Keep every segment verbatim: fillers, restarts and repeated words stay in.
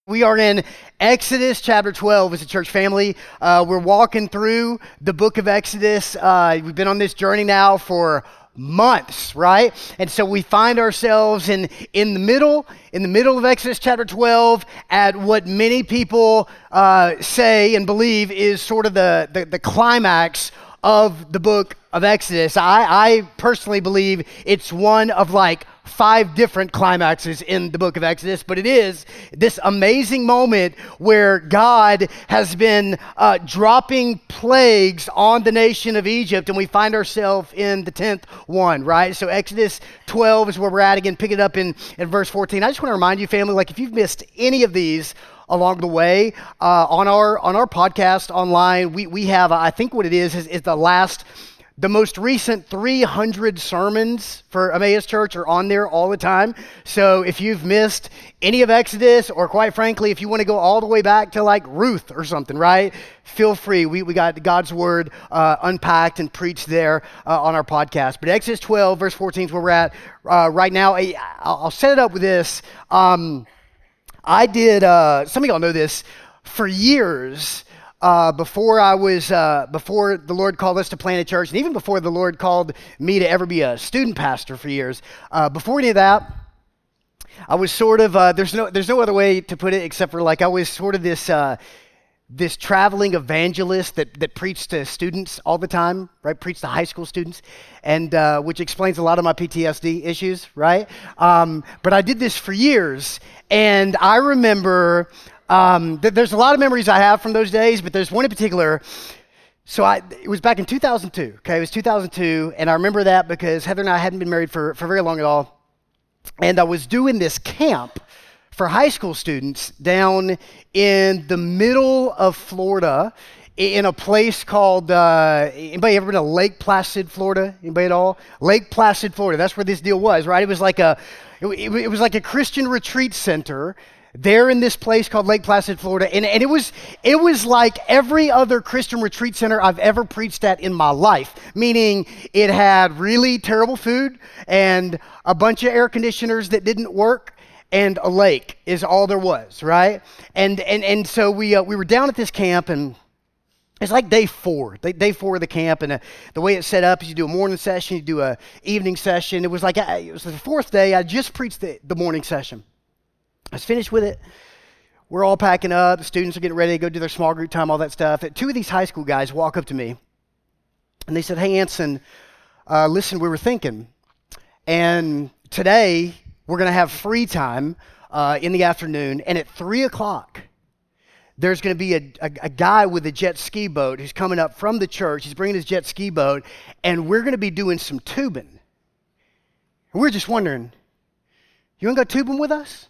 We are in Exodus chapter twelve as a church family. Uh, we're walking through the book of Exodus. Uh, we've been on this journey now for months, right? And so we find ourselves in, in the middle, in the middle of Exodus chapter twelve at what many people uh, say and believe is sort of the, the, the climax of the book of Exodus. I, I personally believe it's one of like five different climaxes in the book of Exodus, but it is this amazing moment where God has been uh, dropping plagues on the nation of Egypt, and we find ourselves in the tenth one, right? So Exodus twelve is where we're at. Again, pick it up in, in verse fourteen. I just want to remind you, family, like if you've missed any of these along the way, uh, on our on our podcast online, we we have, I think what it is, is, is the last The most recent three hundred sermons for Emmaus Church are on there all the time. So if you've missed any of Exodus, or quite frankly, if you want to go all the way back to like Ruth or something, right? Feel free. We we got God's word uh, unpacked and preached there uh, on our podcast. But Exodus twelve, verse fourteen is where we're at uh, right now. I, I'll set it up with this. Um, I did, uh, some of y'all know this, for years, Uh, before I was, uh, before the Lord called us to plant a church, and even before the Lord called me to ever be a student pastor for years, uh, before any of that, I was sort of, uh, there's no, there's no other way to put it except for like, I was sort of this, uh, this traveling evangelist that, that preached to students all the time, right? Preached to high school students, and uh, which explains a lot of my P T S D issues, right? Um, but I did this for years, and I remember Um, th- there's a lot of memories I have from those days, but there's one in particular. So I, it was back in two thousand two, okay? It was two thousand two, and I remember that because Heather and I hadn't been married for, for very long at all. And I was doing this camp for high school students down in the middle of Florida in a place called, uh, anybody ever been to Lake Placid, Florida? Anybody at all? Lake Placid, Florida. That's where this deal was, right? It was like a, it, it was like a Christian retreat center there in this place called Lake Placid, Florida. And, and it was it was like every other Christian retreat center I've ever preached at in my life, meaning it had really terrible food and a bunch of air conditioners that didn't work and a lake is all there was, right? And and and so we uh, we were down at this camp, and it's like day four, day, day four of the camp, and uh, the way it's set up is you do a morning session, you do a evening session. It was like, uh, it was the fourth day. I just preached the, the morning session. I was finished with it. We're all packing up. The students are getting ready to go do their small group time, all that stuff. And two of these high school guys walk up to me, and they said, "Hey, Anson, uh, listen, we were thinking, and today we're going to have free time uh, in the afternoon, and at three o'clock, there's going to be a, a, a guy with a jet ski boat who's coming up from the church. He's bringing his jet ski boat, and we're going to be doing some tubing. And we're just wondering, you want to go tubing with us?"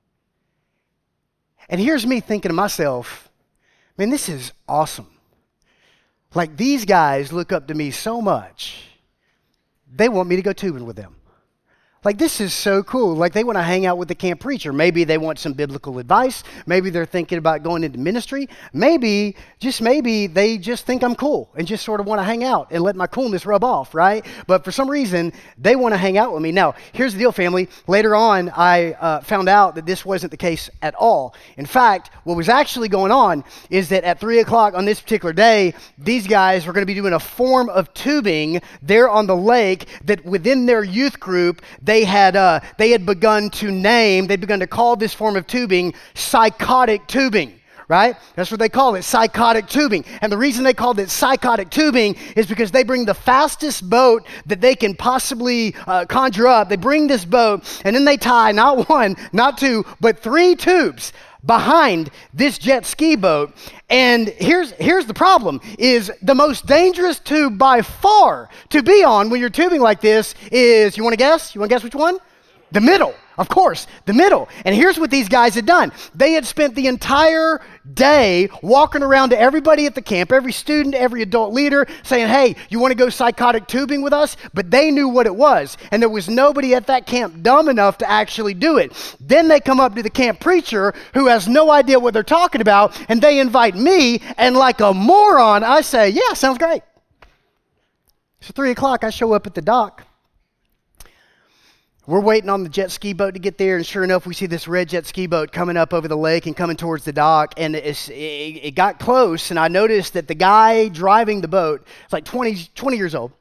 And here's me thinking to myself, man, this is awesome. Like, these guys look up to me so much, they want me to go tubing with them. Like, this is so cool. Like, they want to hang out with the camp preacher. Maybe they want some biblical advice. Maybe they're thinking about going into ministry. Maybe, just maybe, they just think I'm cool and just sort of want to hang out and let my coolness rub off, right? But for some reason, they want to hang out with me. Now, here's the deal, family. Later on, I uh, found out that this wasn't the case at all. In fact, what was actually going on is that at three o'clock on this particular day, these guys were going to be doing a form of tubing there on the lake that within their youth group, they They had uh, they had begun to name, they'd begun to call this form of tubing psychotic tubing, right? That's what they call it, psychotic tubing. And the reason they called it psychotic tubing is because they bring the fastest boat that they can possibly uh, conjure up. They bring this boat, and then they tie not one, not two, but three tubes behind this jet ski boat. And here's here's the problem, is the most dangerous tube by far to be on when you're tubing like this is, you want to guess? You want to guess which one? The middle. Of course, the middle. And here's what these guys had done. They had spent the entire day walking around to everybody at the camp, every student, every adult leader, saying, "Hey, you want to go psychotic tubing with us?" But they knew what it was, and there was nobody at that camp dumb enough to actually do it. Then they come up to the camp preacher who has no idea what they're talking about, and they invite me, and like a moron, I say, "Yeah, sounds great." So three o'clock, I show up at the dock. We're waiting on the jet ski boat to get there, and sure enough, we see this red jet ski boat coming up over the lake and coming towards the dock, and it's, it, it got close, and I noticed that the guy driving the boat is like twenty, twenty years old.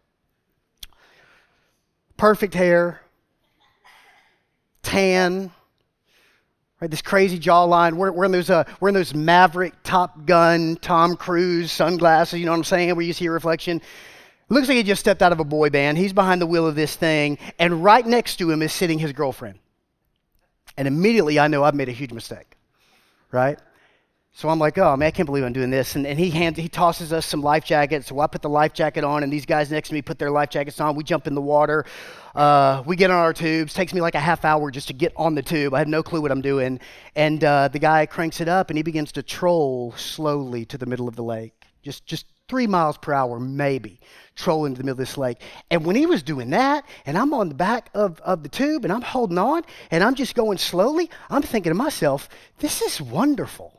Perfect hair, tan, right? This crazy jawline. We're, we're in those, uh, we're in those Maverick, Top Gun, Tom Cruise sunglasses. You know what I'm saying? Where you see a reflection. Looks like he just stepped out of a boy band. He's behind the wheel of this thing, and right next to him is sitting his girlfriend. And immediately I know I've made a huge mistake, right? So I'm like, oh man, I can't believe I'm doing this. And, and he hands, he tosses us some life jackets. So I put the life jacket on, and these guys next to me put their life jackets on. We jump in the water. Uh, we get on our tubes. Takes me like a half hour just to get on the tube. I have no clue what I'm doing. And uh, the guy cranks it up, and he begins to troll slowly to the middle of the lake. Just, just three miles per hour, maybe, trolling to the middle of this lake. And when he was doing that, and I'm on the back of, of the tube, and I'm holding on, and I'm just going slowly, I'm thinking to myself, this is wonderful.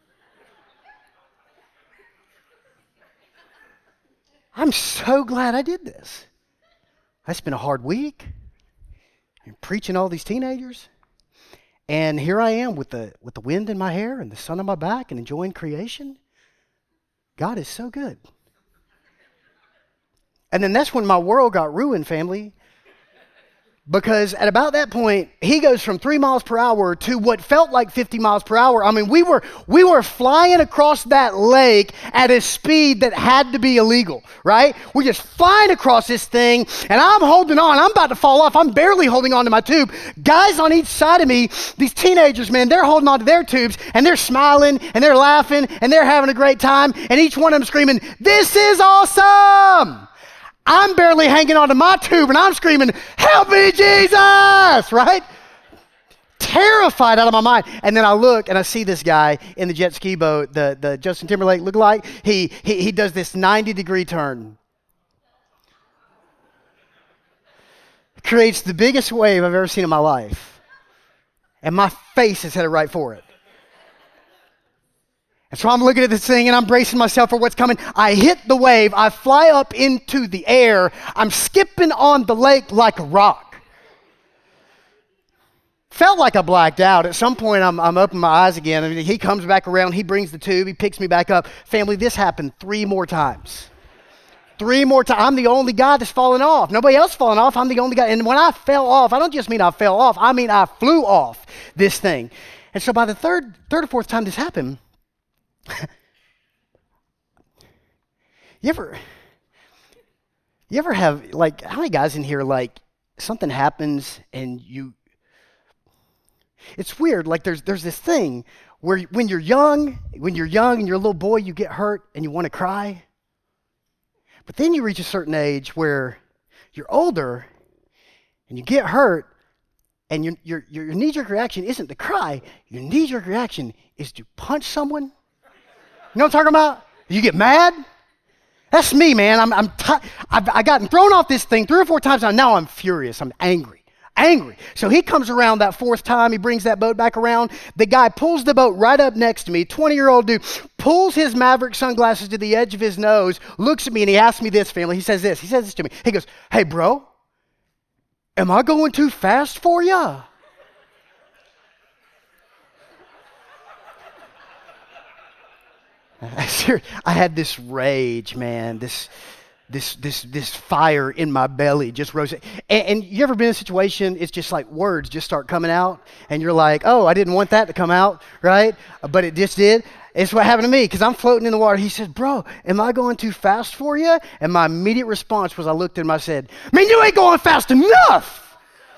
I'm so glad I did this. I spent a hard week preaching all these teenagers, and here I am with the with the wind in my hair and the sun on my back and enjoying creation. God is so good. And then that's when my world got ruined, family. Because at about that point, he goes from three miles per hour to what felt like fifty miles per hour. I mean, we were we were flying across that lake at a speed that had to be illegal, right? We're just flying across this thing, and I'm holding on. I'm about to fall off. I'm barely holding on to my tube. Guys on each side of me, these teenagers, man, they're holding on to their tubes, and they're smiling, and they're laughing, and they're having a great time, and each one of them screaming, "This is awesome!" I'm barely hanging onto my tube, and I'm screaming, "Help me, Jesus!" Right? Terrified out of my mind. And then I look, and I see this guy in the jet ski boat, the, the Justin Timberlake lookalike. He, he, he does this ninety-degree turn. Creates the biggest wave I've ever seen in my life. And my face is headed right for it. And so I'm looking at this thing, and I'm bracing myself for what's coming. I hit the wave. I fly up into the air. I'm skipping on the lake like a rock. Felt like I blacked out. At some point, I'm, I'm opening my eyes again. I mean, he comes back around. He brings the tube. He picks me back up. Family, this happened three more times. Three more times. I'm the only guy that's fallen off. Nobody else fallen off. I'm the only guy. And when I fell off, I don't just mean I fell off. I mean I flew off this thing. And so by the third, third or fourth time this happened, you ever, you ever have, like, how many guys in here, like, something happens and you, it's weird, like, there's there's this thing where when you're young, when you're young and you're a little boy, you get hurt and you want to cry. But then you reach a certain age where you're older and you get hurt, and your your your knee-jerk reaction isn't to cry. Your knee-jerk reaction is to punch someone. You know what I'm talking about? You get mad. That's me, man. I'm, I'm t- I've I gotten thrown off this thing three or four times now. Now I'm furious. I'm angry. Angry. So he comes around that fourth time. He brings that boat back around. The guy pulls the boat right up next to me. twenty-year-old dude pulls his Maverick sunglasses to the edge of his nose, looks at me, and he asks me this, family. He says this. He says this to me. He goes, "Hey, bro, am I going too fast for ya?" I had this rage, man, this this this this fire in my belly just rose. And, and you ever been in a situation, it's just like words just start coming out, and you're like, oh, I didn't want that to come out, right? But it just did. It's what happened to me, because I'm floating in the water. He said, "Bro, am I going too fast for you?" And my immediate response was, I looked at him, I said, "Man, you ain't going fast enough."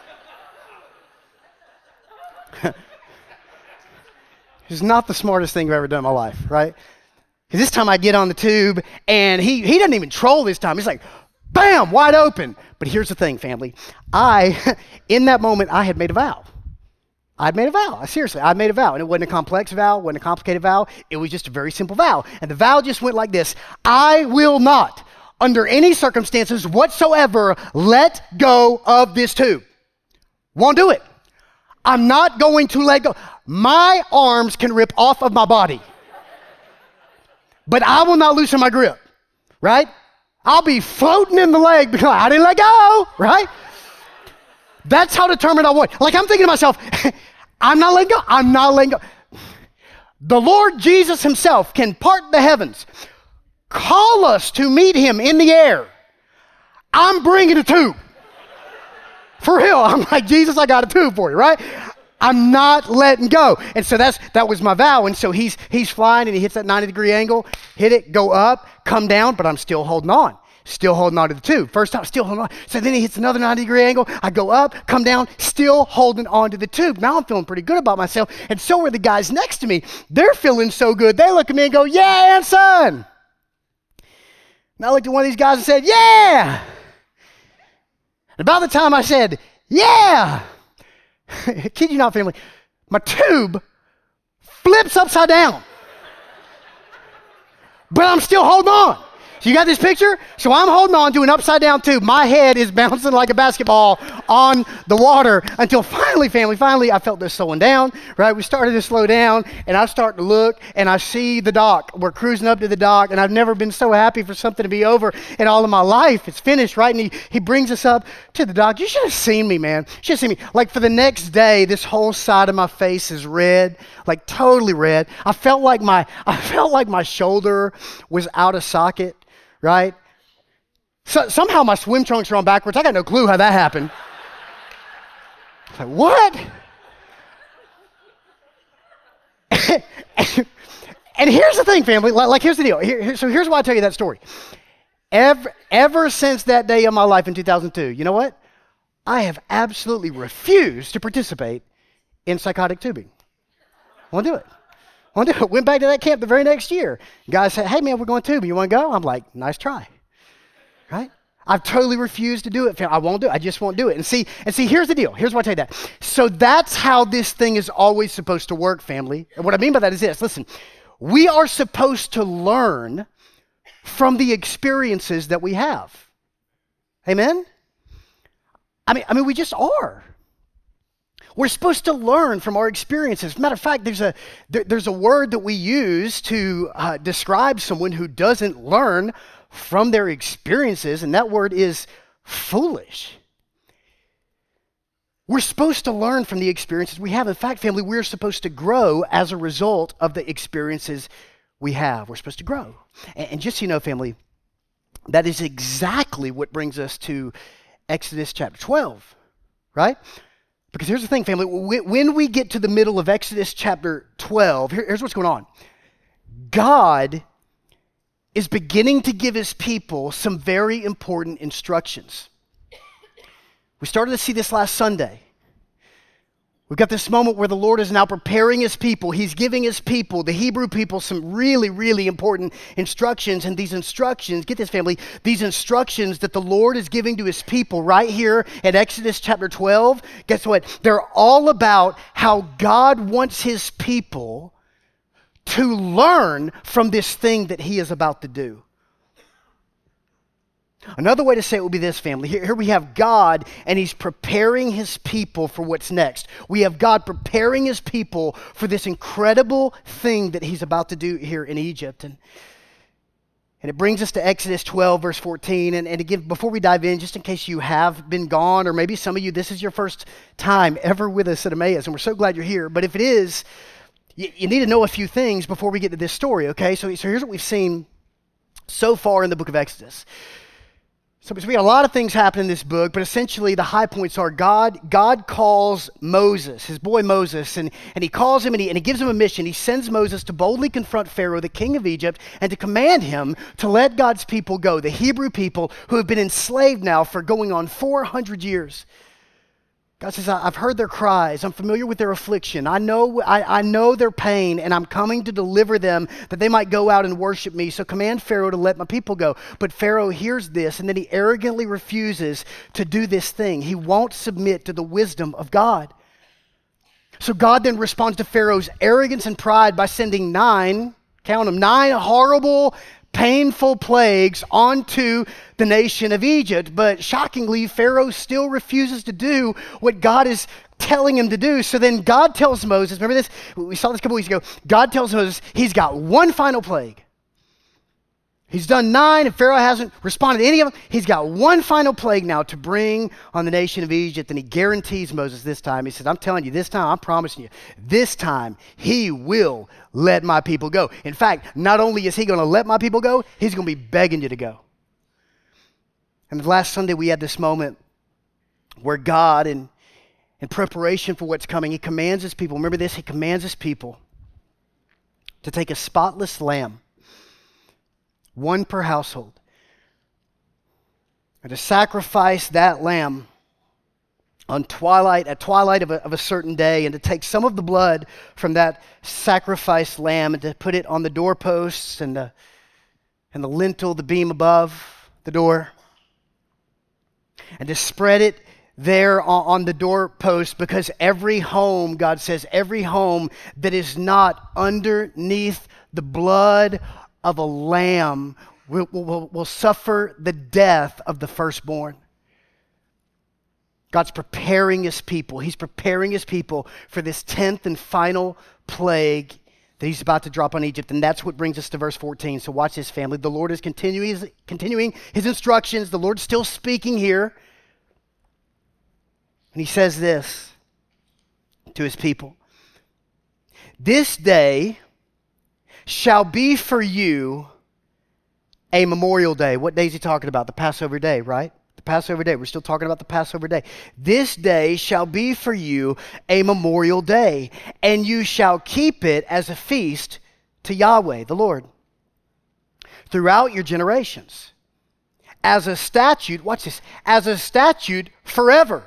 It's not the smartest thing I've ever done in my life, right? Because this time I get on the tube, and he, he doesn't even troll this time. He's like, bam, wide open. But here's the thing, family. I, in that moment, I had made a vow. I'd made a vow. Seriously, I made a vow. And it wasn't a complex vow, wasn't a complicated vow. It was just a very simple vow. And the vow just went like this: I will not, under any circumstances whatsoever, let go of this tube. Won't do it. I'm not going to let go. My arms can rip off of my body, but I will not loosen my grip, right? I'll be floating in the lake because I didn't let go, right? That's how determined I was. Like, I'm thinking to myself, I'm not letting go. I'm not letting go. The Lord Jesus himself can part the heavens, call us to meet him in the air. I'm bringing a tube. For real. I'm like, Jesus, I got a tube for you, right? I'm not letting go. And so that's that was my vow. And so he's he's flying and he hits that ninety degree angle, hit it, go up, come down, but I'm still holding on. Still holding on to the tube. First time, still holding on. So then he hits another ninety degree angle. I go up, come down, still holding on to the tube. Now I'm feeling pretty good about myself. And so are the guys next to me. They're feeling so good. They look at me and go, yeah, son. And I looked at one of these guys and said, yeah. And about the time I said, yeah, kid you not, family, my tube flips upside down. But I'm still holding on. So you got this picture? So I'm holding on to an upside down tube. My head is bouncing like a basketball on the water until finally, family, finally I felt this slowing down, right? We started to slow down and I start to look and I see the dock. We're cruising up to the dock and I've never been so happy for something to be over in all of my life. It's finished, right? And he, he brings us up to the dock. You should have seen me, man. You should have seen me. Like for the next day, this whole side of my face is red, like totally red. I felt like my, I felt like my shoulder was out of socket. Right? So, somehow my swim trunks are on backwards. I got no clue how that happened. I was like, what? And here's the thing, family. Like, like here's the deal. Here, here, so here's why I tell you that story. Ever, ever since that day of my life in two thousand two, you know what? I have absolutely refused to participate in psychotic tubing. I won't do it. I won't do it. Went back to that camp the very next year. Guys said, hey, man, we're going tubing. You want to go? I'm like, nice try. Right? I've totally refused to do it. I won't do it. I just won't do it. And see, and see, here's the deal. Here's why I tell you that. So that's how this thing is always supposed to work, family. And what I mean by that is this. Listen, we are supposed to learn from the experiences that we have. Amen? I mean, I mean, we just are. We're supposed to learn from our experiences. Matter of fact, there's a there, there's a word that we use to uh, describe someone who doesn't learn from their experiences, and that word is foolish. We're supposed to learn from the experiences we have. In fact, family, we're supposed to grow as a result of the experiences we have. We're supposed to grow. And, and just so you know, family, that is exactly what brings us to Exodus chapter twelve, right? Because here's the thing, family. When we get to the middle of Exodus chapter twelve, here's what's going on. God is beginning to give his people some very important instructions. We started to see this last Sunday. We've got this moment where the Lord is now preparing his people. He's giving his people, the Hebrew people, some really, really important instructions. And these instructions, get this, family, these instructions that the Lord is giving to his people right here at Exodus chapter twelve, guess what? They're all about how God wants his people to learn from this thing that he is about to do. Another way to say it would be this, family. Here, here we have God, and he's preparing his people for what's next. We have God preparing his people for this incredible thing that he's about to do here in Egypt. And, and it brings us to Exodus twelve, verse fourteen. And, and again, before we dive in, just in case you have been gone, or maybe some of you, this is your first time ever with us at Emmaus, and we're so glad you're here. But if it is, you, you need to know a few things before we get to this story, okay? So, so here's what we've seen so far in the book of Exodus. So we got a lot of things happen in this book, but essentially the high points are God God calls Moses, his boy Moses, and, and he calls him and he, and he gives him a mission. He sends Moses to boldly confront Pharaoh, the king of Egypt, and to command him to let God's people go, the Hebrew people who have been enslaved now for going on four hundred years. God says, I've heard their cries. I'm familiar with their affliction. I know, I, I know their pain, and I'm coming to deliver them that they might go out and worship me. So command Pharaoh to let my people go. But Pharaoh hears this, and then he arrogantly refuses to do this thing. He won't submit to the wisdom of God. So God then responds to Pharaoh's arrogance and pride by sending nine, count them, nine horrible, painful plagues onto the nation of Egypt. But shockingly, Pharaoh still refuses to do what God is telling him to do. So then God tells Moses, remember this? We saw this a couple weeks ago. God tells Moses he's got one final plague. He's done nine, and Pharaoh hasn't responded to any of them. He's got one final plague now to bring on the nation of Egypt, and he guarantees Moses this time. He says, I'm telling you, this time, I'm promising you, this time he will let my people go. In fact, not only is he going to let my people go, he's going to be begging you to go. And last Sunday, we had this moment where God, in, in preparation for what's coming, he commands his people. Remember this? He commands his people to take a spotless lamb, one per household, and to sacrifice that lamb on twilight, at twilight of a, of a certain day, and to take some of the blood from that sacrificed lamb and to put it on the doorposts and the, and the lintel, the beam above the door, and to spread it there on, on the doorpost, because every home, God says, every home that is not underneath the blood of a lamb will, will, will suffer the death of the firstborn. God's preparing his people. He's preparing his people for this tenth and final plague that he's about to drop on Egypt. And that's what brings us to verse fourteen. So watch this, family. The Lord is continuing, continuing his instructions. The Lord's still speaking here. And he says this to his people. This day shall be for you a memorial day. What day is he talking about? The Passover day, right? The Passover day. We're still talking about the Passover day. This day shall be for you a memorial day, and you shall keep it as a feast to Yahweh, the Lord, throughout your generations. As a statute, watch this, as a statute forever.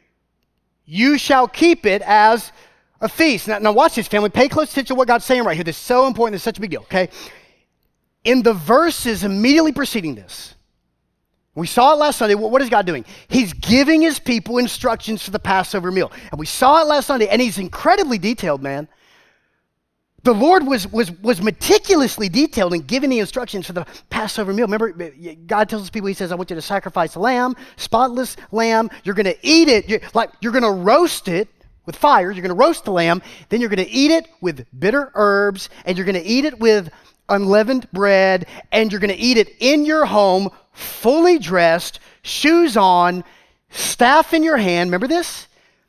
You shall keep it as a feast. Now, now watch this, family. Pay close attention to what God's saying right here. This is so important. This is such a big deal, okay? In the verses immediately preceding this, we saw it last Sunday. What is God doing? He's giving his people instructions for the Passover meal. And we saw it last Sunday, and he's incredibly detailed, man. The Lord was, was, was meticulously detailed in giving the instructions for the Passover meal. Remember, God tells his people, he says, I want you to sacrifice a lamb, spotless lamb. You're going to eat it. You're, like, you're going to roast it with fire. You're going to roast the lamb. Then you're going to eat it with bitter herbs, and you're going to eat it with unleavened bread, and you're going to eat it in your home, fully dressed, shoes on, staff in your hand. Remember this?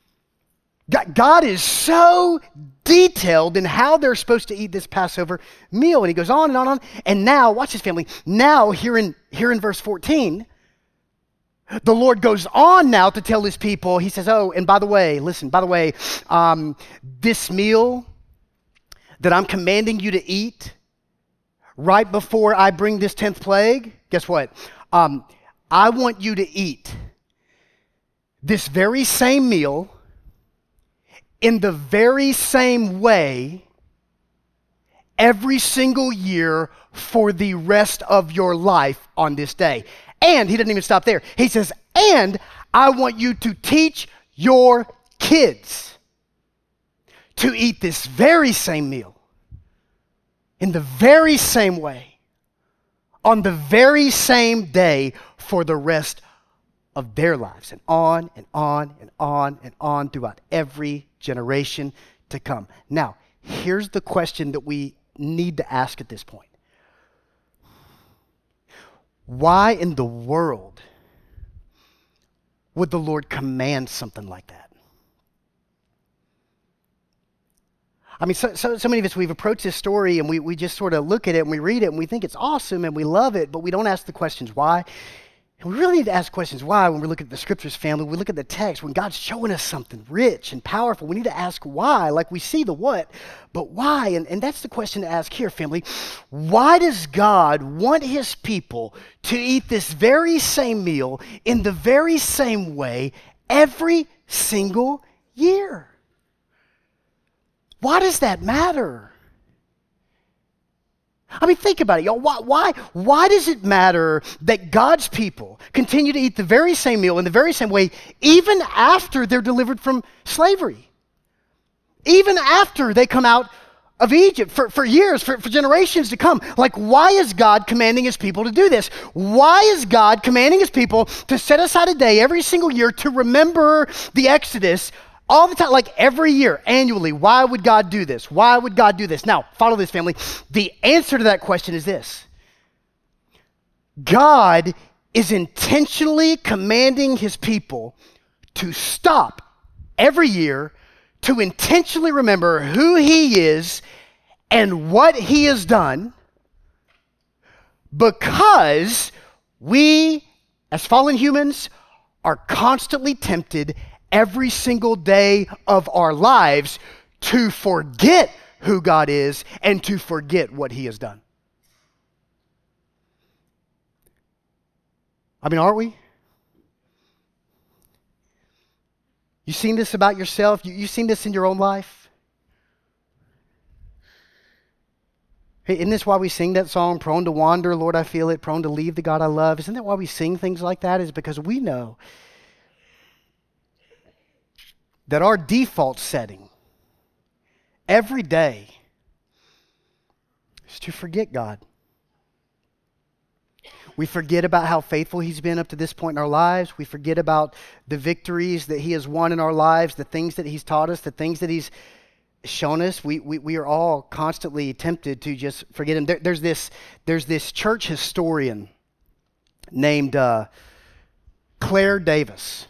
God is so detailed in how they're supposed to eat this Passover meal. And he goes on and on and on. And now, watch this, family. Now, here in, here in verse fourteen, the Lord goes on now to tell his people, he says, oh, and by the way, listen, by the way, um, this meal that I'm commanding you to eat right before I bring this tenth plague, guess what? Um, I want you to eat this very same meal in the very same way every single year for the rest of your life on this day. And he doesn't even stop there. He says, and I want you to teach your kids to eat this very same meal in the very same way on the very same day for the rest of their lives, and on and on and on and on throughout every generation to come. Now, here's the question that we need to ask at this point. Why in the world would the Lord command something like that? I mean, so, so, so many of us, we've approached this story and we, we just sort of look at it and we read it and we think it's awesome and we love it, but we don't ask the questions why. And we really need to ask questions why when we look at the scriptures, family. We look at the text. When God's showing us something rich and powerful, we need to ask why. Like we see the what, but why? And, and that's the question to ask here, family. Why does God want his people to eat this very same meal in the very same way every single year? Why does that matter? I mean, think about it, y'all. Why, why, why does it matter that God's people continue to eat the very same meal in the very same way even after they're delivered from slavery? Even after they come out of Egypt for, for years, for, for generations to come. Like, why is God commanding his people to do this? Why is God commanding his people to set aside a day every single year to remember the Exodus all the time, like every year, annually? Why would God do this? Why would God do this? Now, follow this, family. The answer to that question is this. God is intentionally commanding his people to stop every year to intentionally remember who he is and what he has done, because we, as fallen humans, are constantly tempted every single day of our lives to forget who God is and to forget what he has done. I mean, aren't we? You seen this about yourself? You, you seen this in your own life? Hey, isn't this why we sing that song, prone to wander, Lord, I feel it, prone to leave the God I love? Isn't that why we sing things like that? Is because we know that our default setting every day is to forget God. We forget about how faithful he's been up to this point in our lives. We forget about the victories that he has won in our lives, the things that he's taught us, the things that he's shown us. We we, we are all constantly tempted to just forget him. There, there's this there's this church historian named uh, Claire Davis.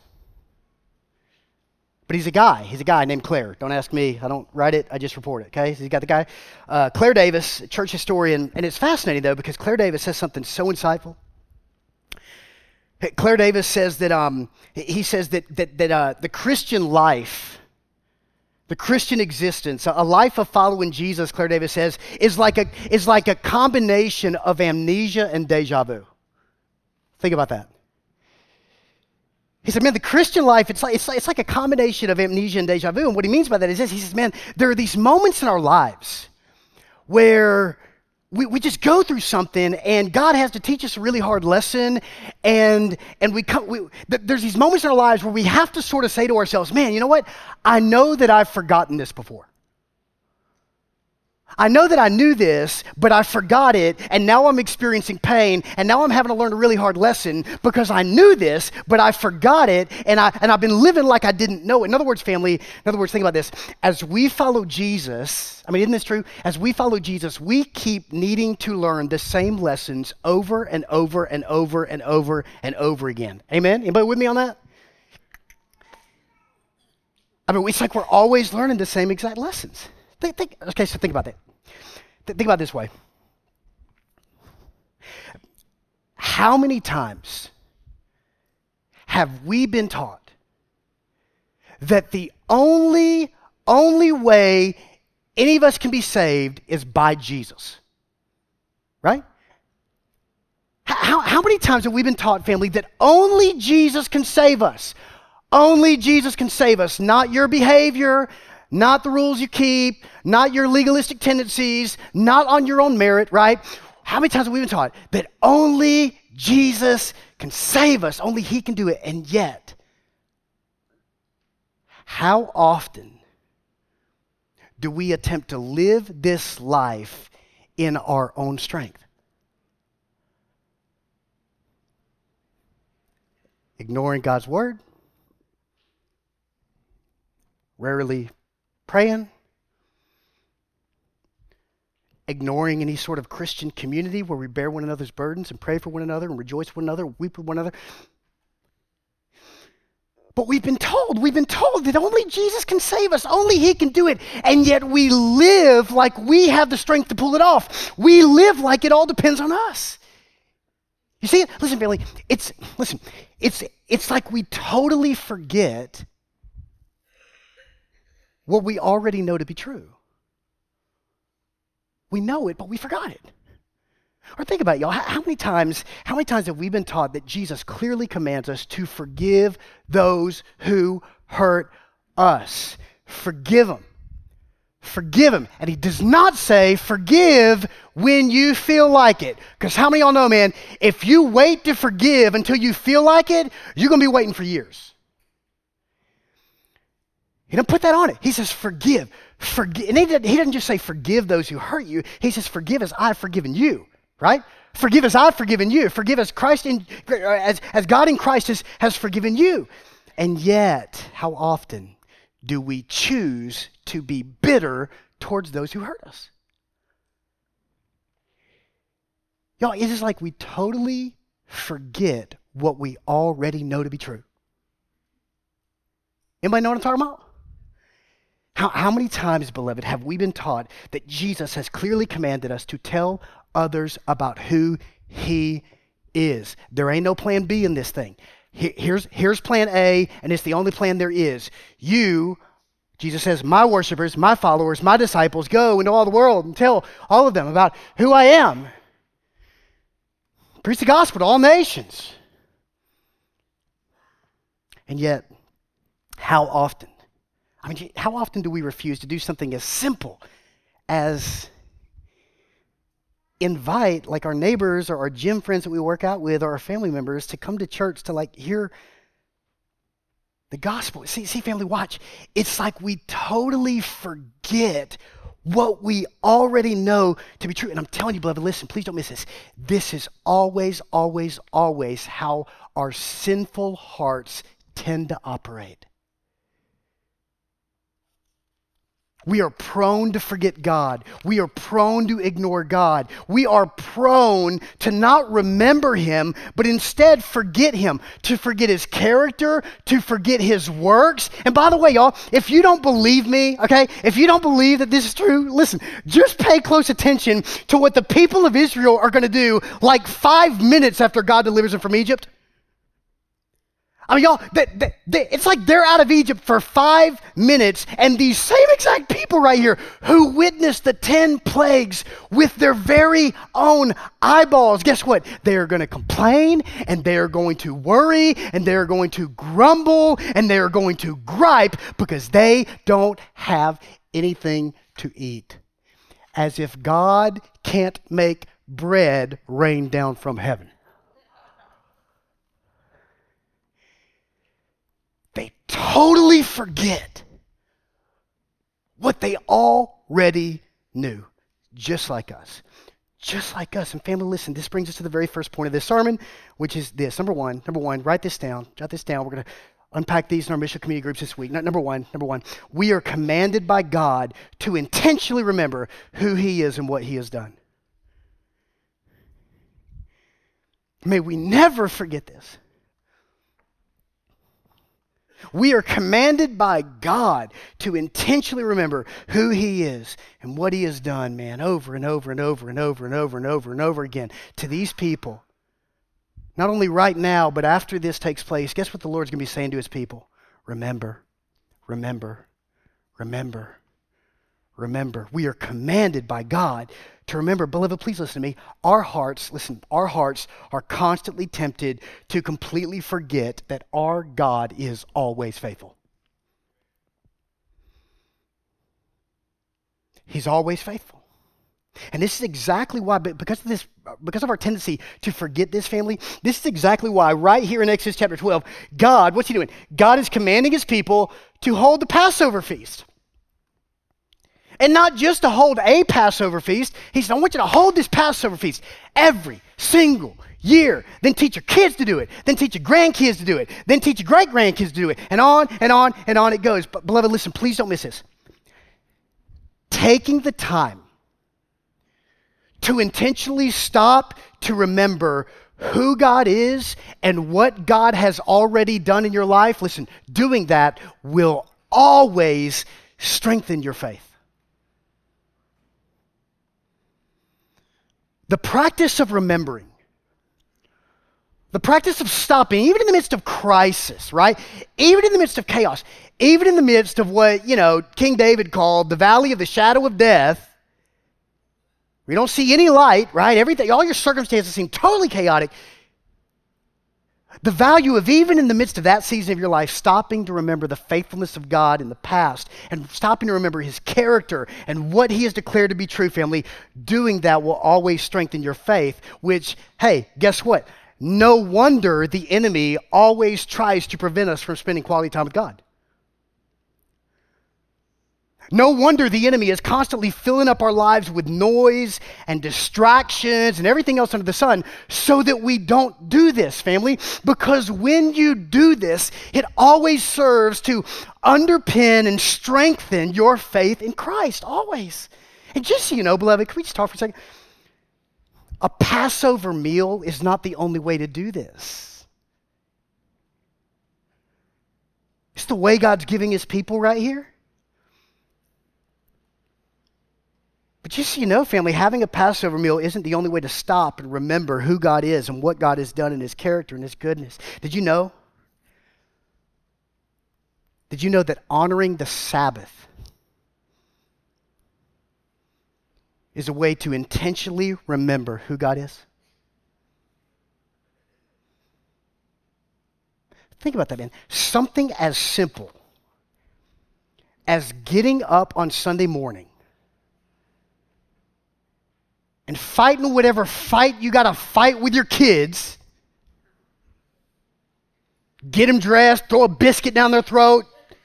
But he's a guy. He's a guy named Claire. Don't ask me. I don't write it. I just report it, okay? So he's got the guy. Uh, Claire Davis, church historian. And it's fascinating, though, because Claire Davis says something so insightful. Claire Davis says that, um, he says that, that, that uh, the Christian life, the Christian existence, a life of following Jesus, Claire Davis says, is like a, is like a combination of amnesia and deja vu. Think about that. He said, man, the Christian life, it's like, it's, like, it's like a combination of amnesia and deja vu. And what he means by that is this. He says, man, there are these moments in our lives where we, we just go through something and God has to teach us a really hard lesson. And, and we, come, we th- there's these moments in our lives where we have to sort of say to ourselves, man, you know what? I know that I've forgotten this before. I know that I knew this, but I forgot it, and now I'm experiencing pain, and now I'm having to learn a really hard lesson because I knew this, but I forgot it, and, I, and I've been living like I didn't know it. In other words, family, in other words, think about this. As we follow Jesus, I mean, isn't this true? As we follow Jesus, we keep needing to learn the same lessons over and over and over and over and over again. Amen? Anybody with me on that? I mean, it's like we're always learning the same exact lessons. Think, think, okay, so think about that. Think about it this way. How many times have we been taught that the only, only way any of us can be saved is by Jesus? Right? How, how many times have we been taught, family, that only Jesus can save us? Only Jesus can save us, not your behavior, not the rules you keep, not your legalistic tendencies, not on your own merit, right? How many times have we been taught that only Jesus can save us, only he can do it? And yet, how often do we attempt to live this life in our own strength? Ignoring God's word, rarely praying, ignoring any sort of Christian community where we bear one another's burdens and pray for one another and rejoice with one another, weep with one another. But we've been told, we've been told that only Jesus can save us, only he can do it, and yet we live like we have the strength to pull it off. We live like it all depends on us. You see it? Listen, family, it's, listen, it's, it's like we totally forget what we already know to be true. We know it, but we forgot it. Or think about it, y'all. How, how many times, how many times have we been taught that Jesus clearly commands us to forgive those who hurt us? Forgive them. Forgive them. And he does not say forgive when you feel like it. Because how many of y'all know, man, if you wait to forgive until you feel like it, you're going to be waiting for years. He doesn't put that on it. He says forgive. Forgive. And he doesn't, he doesn't just say forgive those who hurt you. He says forgive as I've forgiven you, right? Forgive as I've forgiven you. Forgive as Christ in, as, as God in Christ has, has forgiven you. And yet, how often do we choose to be bitter towards those who hurt us? Y'all, it is like we totally forget what we already know to be true. Anybody know what I'm talking about? How, how many times, beloved, have we been taught that Jesus has clearly commanded us to tell others about who he is? There ain't no plan B in this thing. Here, here's, here's plan A, and it's the only plan there is. You, Jesus says, my worshipers, my followers, my disciples, go into all the world and tell all of them about who I am. Preach the gospel to all nations. And yet, how often, I mean, how often do we refuse to do something as simple as invite, like our neighbors or our gym friends that we work out with or our family members to come to church to like hear the gospel? See, see, family, watch. It's like we totally forget what we already know to be true. And I'm telling you, beloved, listen, please don't miss this. This is always, always, always how our sinful hearts tend to operate. We are prone to forget God. We are prone to ignore God. We are prone to not remember him, but instead forget him, to forget his character, to forget his works. And by the way, y'all, if you don't believe me, okay, if you don't believe that this is true, listen, just pay close attention to what the people of Israel are going to do like five minutes after God delivers them from Egypt. I mean, y'all, they, they, they, it's like they're out of Egypt for five minutes, and these same exact people right here who witnessed the ten plagues with their very own eyeballs, guess what? They are going to complain, and they are going to worry, and they are going to grumble, and they are going to gripe because they don't have anything to eat. As if God can't make bread rain down from heaven. They totally forget what they already knew, just like us. Just like us. And family, listen, this brings us to the very first point of this sermon, which is this. Number one, number one, write this down, jot this down. We're going to unpack these in our mission community groups this week. Number one, number one, we are commanded by God to intentionally remember who he is and what he has done. May we never forget this. We are commanded by God to intentionally remember who he is and what he has done, man, over and over and over and over and over and over and over again to these people. Not only right now, but after this takes place, guess what the Lord's going to be saying to his people? Remember, remember, remember, remember. We are commanded by God to remember. Beloved, please listen to me. Our hearts, listen, our hearts are constantly tempted to completely forget that our God is always faithful. He's always faithful. And this is exactly why, because of this, because of our tendency to forget this, family, this is exactly why right here in Exodus chapter twelve, God, what's he doing? God is commanding his people to hold the Passover feast. And not just to hold a Passover feast. He said, I want you to hold this Passover feast every single year. Then teach your kids to do it. Then teach your grandkids to do it. Then teach your great-grandkids to do it. And on and on and on it goes. But beloved, listen, please don't miss this. Taking the time to intentionally stop to remember who God is and what God has already done in your life, listen, doing that will always strengthen your faith. The practice of remembering, the practice of stopping, even in the midst of crisis, right? Even in the midst of chaos, even in the midst of what, you know, King David called the valley of the shadow of death, we don't see any light, right? Everything, all your circumstances seem totally chaotic. The value of even in the midst of that season of your life, stopping to remember the faithfulness of God in the past and stopping to remember his character and what he has declared to be true, family, doing that will always strengthen your faith, which, hey, guess what? No wonder the enemy always tries to prevent us from spending quality time with God. No wonder the enemy is constantly filling up our lives with noise and distractions and everything else under the sun so that we don't do this, family. Because when you do this, it always serves to underpin and strengthen your faith in Christ, always. And just so you know, beloved, can we just talk for a second? A Passover meal is not the only way to do this. It's the way God's giving his people right here. But just so you know, family, having a Passover meal isn't the only way to stop and remember who God is and what God has done in his character and his goodness. Did you know? Did you know that honoring the Sabbath is a way to intentionally remember who God is? Think about that, man. Something as simple as getting up on Sunday morning and fighting whatever fight you got to fight with your kids, get them dressed, throw a biscuit down their throat.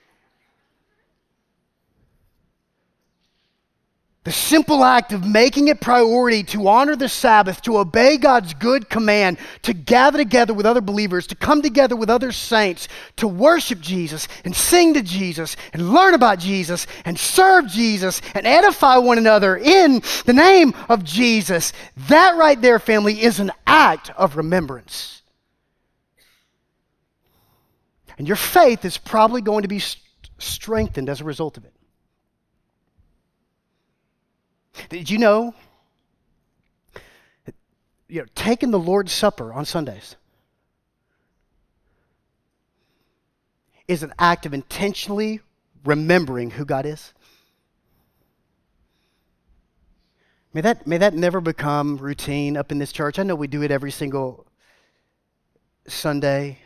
The simple act of making it priority to honor the Sabbath, to obey God's good command, to gather together with other believers, to come together with other saints, to worship Jesus and sing to Jesus and learn about Jesus and serve Jesus and edify one another in the name of Jesus. That right there, family, is an act of remembrance. And your faith is probably going to be st- strengthened as a result of it. Did you know that, you know, taking the Lord's Supper on Sundays is an act of intentionally remembering who God is? May that, may that never become routine up in this church. I know we do it every single Sunday.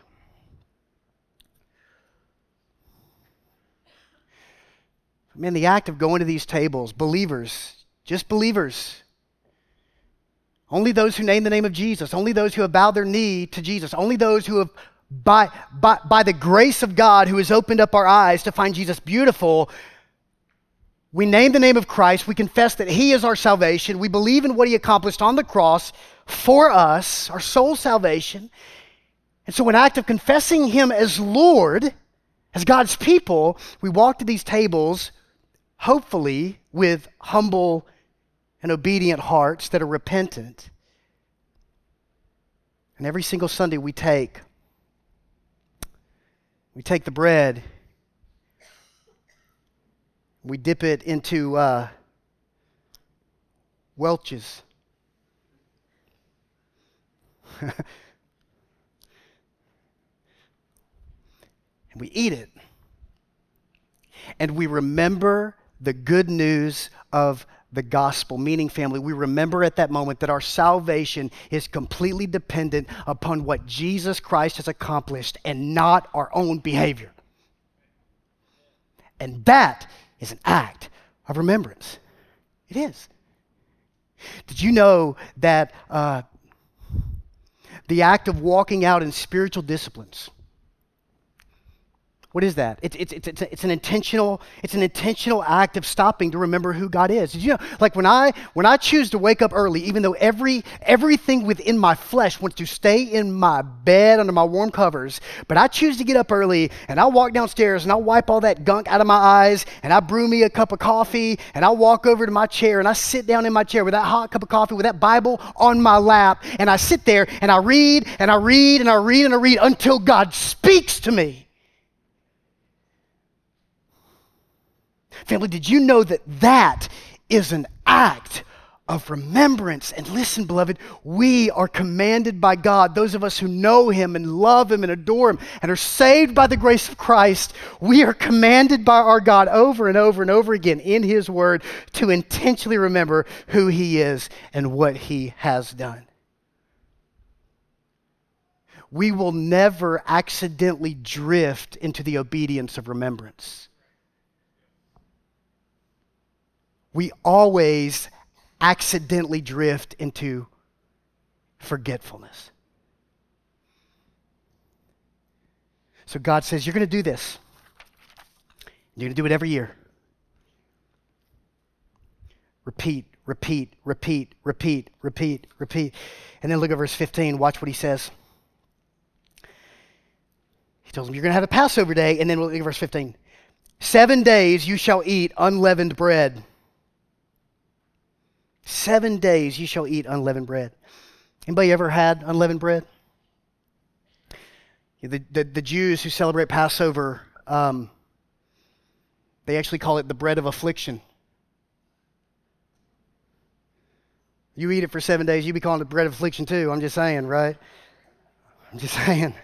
Man, the act of going to these tables, believers, just believers, only those who name the name of Jesus, only those who have bowed their knee to Jesus, only those who have, by, by, by the grace of God, who has opened up our eyes to find Jesus beautiful, we name the name of Christ, we confess that he is our salvation, we believe in what he accomplished on the cross for us, our soul salvation. And so in act of confessing him as Lord, as God's people, we walk to these tables, hopefully with humble and obedient hearts that are repentant. And every single Sunday we take, we take the bread, we dip it into uh, Welch's. And we eat it. And we remember the good news of the gospel, meaning, family, we remember at that moment that our salvation is completely dependent upon what Jesus Christ has accomplished and not our own behavior. And that is an act of remembrance. It is. Did you know that uh, the act of walking out in spiritual disciplines, what is that? It's, it's, it's, it's, it's an intentional, it's an intentional act of stopping to remember who God is. Did you know, like when I when I choose to wake up early, even though every everything within my flesh wants to stay in my bed under my warm covers, but I choose to get up early and I'll walk downstairs and I'll wipe all that gunk out of my eyes and I brew me a cup of coffee and I'll walk over to my chair and I sit down in my chair with that hot cup of coffee with that Bible on my lap and I sit there and I read and I read and I read and I read until God speaks to me. Family, did you know that that is an act of remembrance? And listen, beloved, we are commanded by God, those of us who know him and love him and adore him and are saved by the grace of Christ, we are commanded by our God over and over and over again in his word to intentionally remember who he is and what he has done. We will never accidentally drift into the obedience of remembrance. We always accidentally drift into forgetfulness. So God says, you're going to do this. You're going to do it every year. Repeat, repeat, repeat, repeat, repeat, repeat. And then look at verse fifteen. Watch what he says. He tells them, you're going to have a Passover day. And then look at verse fifteen. Seven days you shall eat unleavened bread. seven days you shall eat unleavened bread. Anybody ever had unleavened bread? The, the, the Jews who celebrate Passover, um, they actually call it the bread of affliction. You eat it for seven days, you be calling it bread of affliction too. I'm just saying, right? I'm just saying.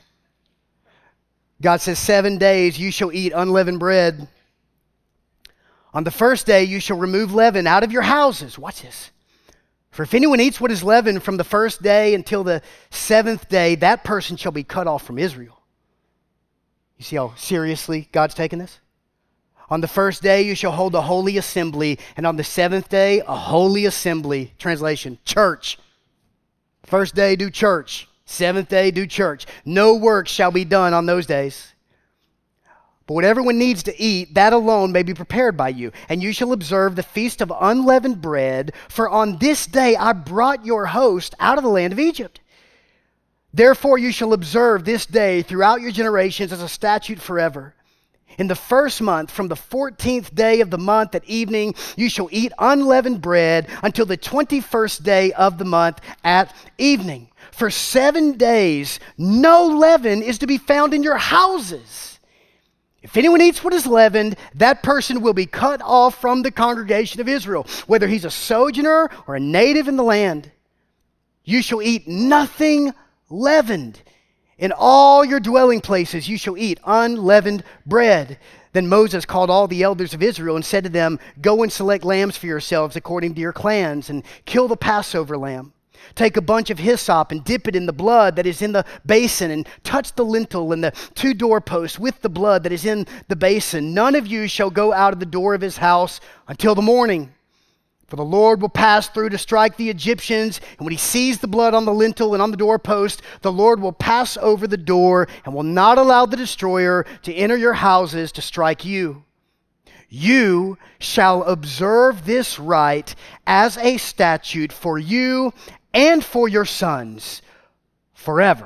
God says, seven days you shall eat unleavened bread. On the first day you shall remove leaven out of your houses. Watch this. For if anyone eats what is leavened from the first day until the seventh day, that person shall be cut off from Israel. You see how seriously God's taking this? On the first day you shall hold a holy assembly, and on the seventh day a holy assembly. Translation, church. First day do church. Seventh day do church. No work shall be done on those days. But what everyone needs to eat, that alone may be prepared by you. And you shall observe the feast of unleavened bread, for on this day I brought your host out of the land of Egypt. Therefore you shall observe this day throughout your generations as a statute forever. In the first month, from the fourteenth day of the month at evening, you shall eat unleavened bread until the twenty-first day of the month at evening. For seven days, no leaven is to be found in your houses. If anyone eats what is leavened, that person will be cut off from the congregation of Israel, whether he's a sojourner or a native in the land. You shall eat nothing leavened. In all your dwelling places you shall eat unleavened bread. Then Moses called all the elders of Israel and said to them, go and select lambs for yourselves according to your clans, and kill the Passover lamb. Take a bunch of hyssop and dip it in the blood that is in the basin, and touch the lintel and the two doorposts with the blood that is in the basin. None of you shall go out of the door of his house until the morning. For the Lord will pass through to strike the Egyptians, and when he sees the blood on the lintel and on the doorpost, the Lord will pass over the door and will not allow the destroyer to enter your houses to strike you. You shall observe this rite as a statute for you and for your sons forever.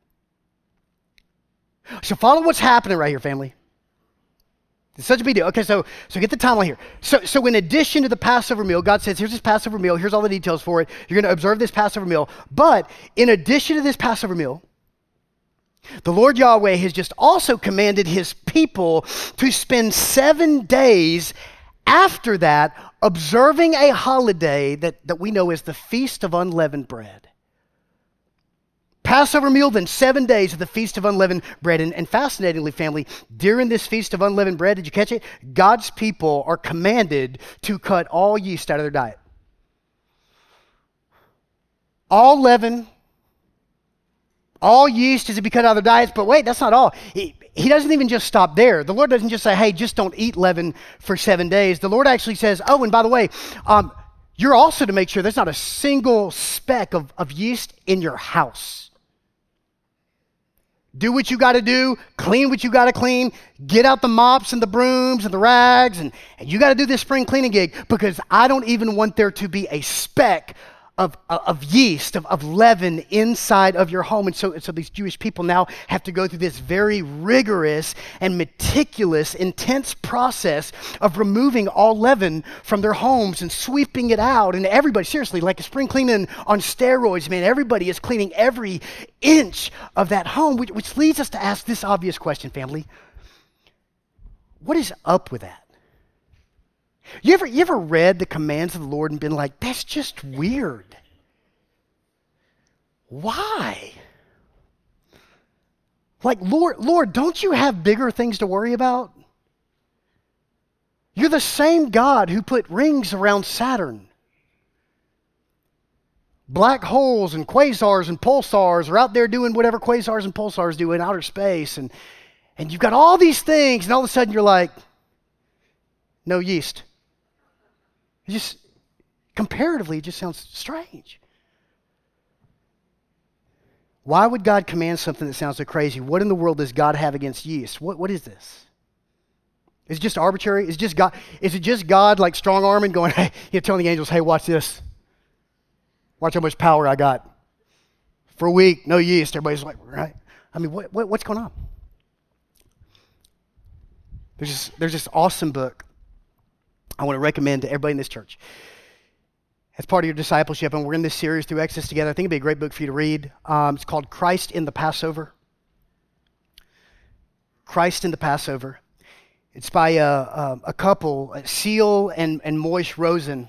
So follow what's happening right here, family. It's such a big deal. Okay, so so get the timeline here. So, so in addition to the Passover meal, God says, here's this Passover meal. Here's all the details for it. You're going to observe this Passover meal. But in addition to this Passover meal, the Lord Yahweh has just also commanded his people to spend seven days after that observing a holiday that, that we know as the Feast of Unleavened Bread. Passover meal, then seven days of the Feast of Unleavened Bread. And, and fascinatingly, family, during this Feast of Unleavened Bread, did you catch it? God's people are commanded to cut all yeast out of their diet. All leaven, all yeast is to be cut out of their diets. But wait, that's not all. He, he doesn't even just stop there. The Lord doesn't just say, hey, just don't eat leaven for seven days. The Lord actually says, oh, and by the way, um, you're also to make sure there's not a single speck of, of yeast in your house. Do what you got to do, clean what you got to clean, get out the mops and the brooms and the rags, and, and you got to do this spring cleaning gig, because I don't even want there to be a speck of, of yeast, of, of leaven inside of your home. And so, so these Jewish people now have to go through this very rigorous and meticulous, intense process of removing all leaven from their homes and sweeping it out. And everybody, seriously, like a spring cleaning on steroids, man, everybody is cleaning every inch of that home, which, which leads us to ask this obvious question, family. What is up with that? You ever, you ever read the commands of the Lord and been like, that's just weird? Why? Like, Lord, Lord, don't you have bigger things to worry about? You're the same God who put rings around Saturn. Black holes and quasars and pulsars are out there doing whatever quasars and pulsars do in outer space. And, and you've got all these things, and all of a sudden you're like, no yeast. It just, comparatively, it just sounds strange. Why would God command something that sounds so crazy? What in the world does God have against yeast? What, what is this? Is it just arbitrary? Is it just God, is it just God like strong arming going, hey, you know, telling the angels, hey, watch this. Watch how much power I got. For a week, no yeast. Everybody's like, right? I mean, what, what what's going on? There's this, there's this awesome book I want to recommend to everybody in this church. as part of your discipleship, and we're in this series through Exodus together. I think it'd be a great book for you to read. Um, it's called Christ in the Passover. Christ in the Passover. It's by a, a, a couple, Seal and, and Moish Rosen.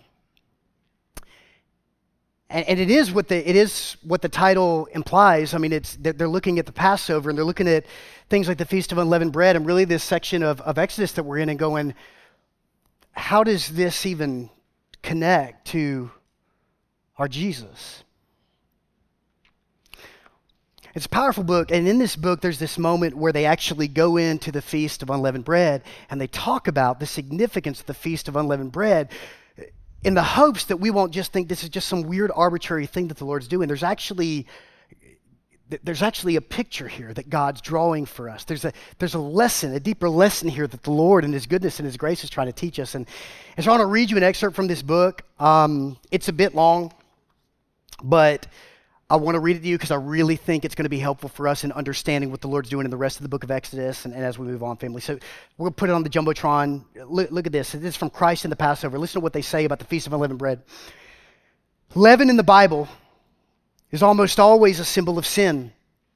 And, and it is what the it is what the title implies. I mean, it's they're, they're looking at the Passover, and they're looking at things like the Feast of Unleavened Bread, and really this section of, of Exodus that we're in, and going, how does this even connect to our Jesus? It's a powerful book, and in this book, there's this moment where they actually go into the Feast of Unleavened Bread, and they talk about the significance of the Feast of Unleavened Bread in the hopes that we won't just think this is just some weird arbitrary thing that the Lord's doing. There's actually there's actually a picture here that God's drawing for us. There's a there's a lesson, a deeper lesson here that the Lord and His goodness and His grace is trying to teach us. And, and so I want to read you an excerpt from this book. Um, it's a bit long, but I want to read it to you because I really think it's going to be helpful for us in understanding what the Lord's doing in the rest of the book of Exodus and, and as we move on, family. So we'll put it on the Jumbotron. Look, look at this. This is from Christ in the Passover. Listen to what they say about the Feast of Unleavened Bread. Leaven in the Bible is almost always a symbol of sin.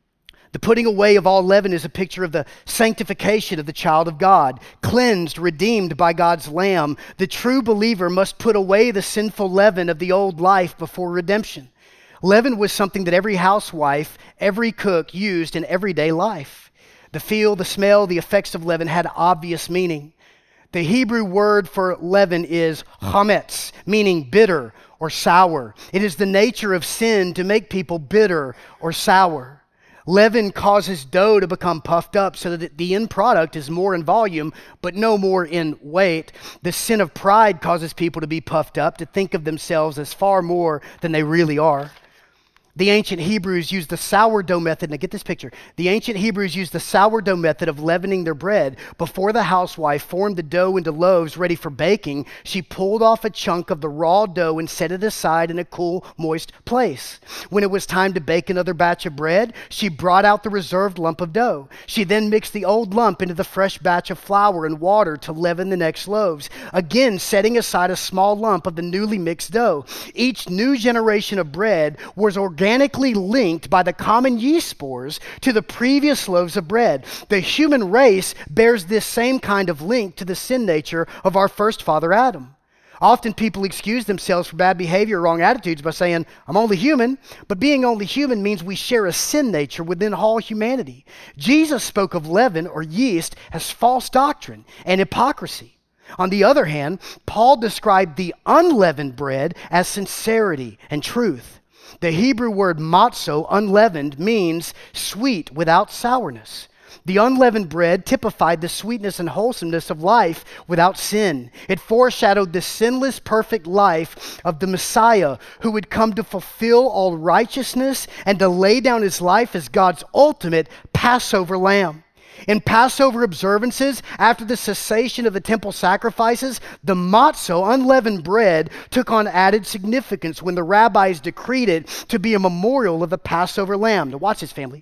The putting away of all leaven is a picture of the sanctification of the child of God, cleansed, redeemed by God's Lamb. The true believer must put away the sinful leaven of the old life before redemption. Leaven was something that every housewife, every cook used in everyday life. The feel, the smell, the effects of leaven had obvious meaning. The Hebrew word for leaven is chametz, meaning bitter or sour. It is the nature of sin to make people bitter or sour. Leaven causes dough to become puffed up so that the end product is more in volume, but no more in weight. The sin of pride causes people to be puffed up, to think of themselves as far more than they really are. The ancient Hebrews used the sourdough method. Now get this picture. The ancient Hebrews used the sourdough method of leavening their bread. Before the housewife formed the dough into loaves ready for baking, she pulled off a chunk of the raw dough and set it aside in a cool, moist place. When it was time to bake another batch of bread, she brought out the reserved lump of dough. She then mixed the old lump into the fresh batch of flour and water to leaven the next loaves, again setting aside a small lump of the newly mixed dough. Each new generation of bread was organic organically linked by the common yeast spores to the previous loaves of bread. The human race bears this same kind of link to the sin nature of our first father Adam. Often people excuse themselves for bad behavior or wrong attitudes by saying, I'm only human, but being only human means we share a sin nature within all humanity. Jesus spoke of leaven or yeast as false doctrine and hypocrisy. On the other hand, Paul described the unleavened bread as sincerity and truth. The Hebrew word matzo, unleavened, means sweet without sourness. The unleavened bread typified the sweetness and wholesomeness of life without sin. It foreshadowed the sinless, perfect life of the Messiah who would come to fulfill all righteousness and to lay down his life as God's ultimate Passover lamb. In Passover observances, after the cessation of the temple sacrifices, the matzo, unleavened bread, took on added significance when the rabbis decreed it to be a memorial of the Passover lamb. Now watch this, family.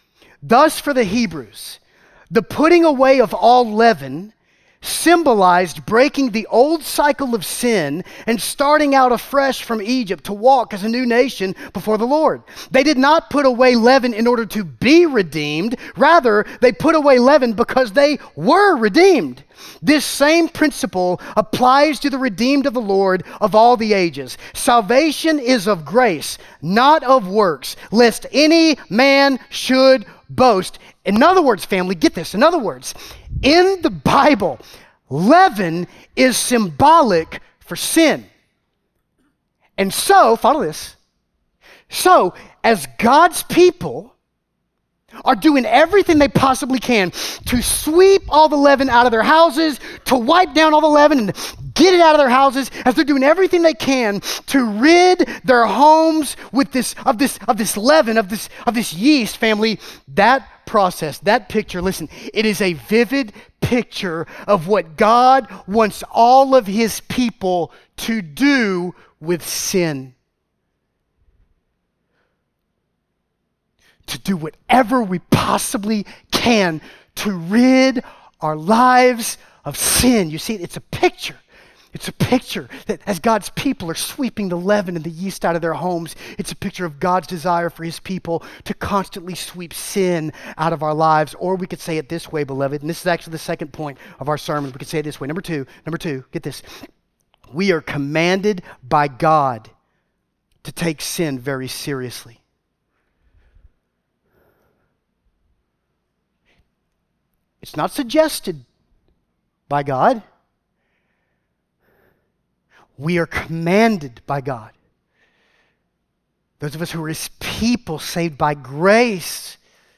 Thus for the Hebrews, the putting away of all leaven symbolized breaking the old cycle of sin and starting out afresh from Egypt to walk as a new nation before the Lord. They did not put away leaven in order to be redeemed. Rather, they put away leaven because they were redeemed. This same principle applies to the redeemed of the Lord of all the ages. Salvation is of grace, not of works, lest any man should boast. In other words, family, get this. In other words, in the Bible, leaven is symbolic for sin. And so, follow this. So, as God's people are doing everything they possibly can to sweep all the leaven out of their houses, to wipe down all the leaven and get it out of their houses, as they're doing everything they can to rid their homes with this of this of this leaven, of this of this yeast, family. That process, that picture, listen, it is a vivid picture of what God wants all of his people to do with sin. To do whatever we possibly can to rid our lives of sin. You see, it's a picture. It's a picture that as God's people are sweeping the leaven and the yeast out of their homes, it's a picture of God's desire for his people to constantly sweep sin out of our lives. Or we could say it this way, beloved, and this is actually the second point of our sermon. We could say it this way. Number two, number two, get this. We are commanded by God to take sin very seriously. It's not suggested by God. We are commanded by God. Those of us who are his people, saved by grace,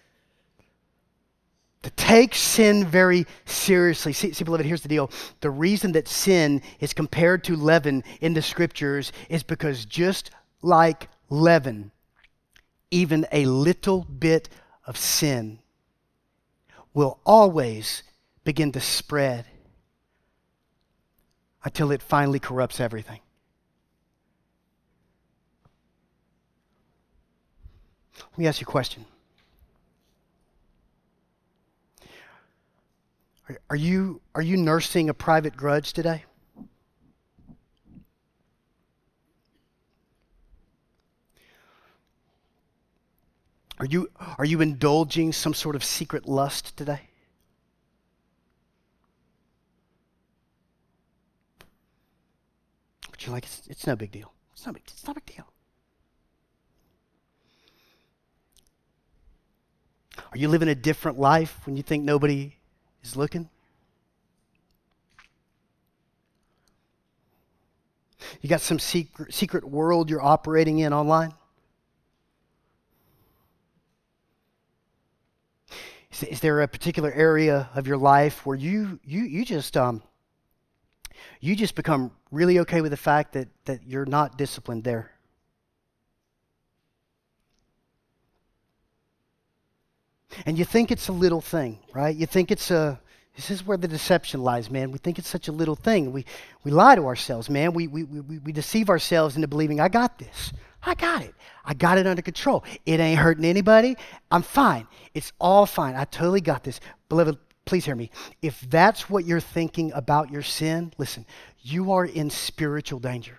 to take sin very seriously. See, see, beloved, here's the deal. The reason that sin is compared to leaven in the scriptures is because just like leaven, even a little bit of sin will always begin to spread until it finally corrupts everything. Let me ask you a question. Are, are you, are you nursing a private grudge today? Are you, are you indulging some sort of secret lust today? But you're like, it's, it's no big deal. It's no big, it's not a big deal. Are you living a different life when you think nobody is looking? You got some secret, secret world you're operating in online? Is, is there a particular area of your life where you you you just um you just become really okay with the fact that that you're not disciplined there? And you think it's a little thing, right? You think it's a, this is where the deception lies, man. We think it's such a little thing. We we lie to ourselves, man. We we we, we deceive ourselves into believing, I got this. I got it. I got it under control. It ain't hurting anybody. I'm fine. It's all fine. I totally got this. Beloved, please hear me. If that's what you're thinking about your sin, listen, you are in spiritual danger.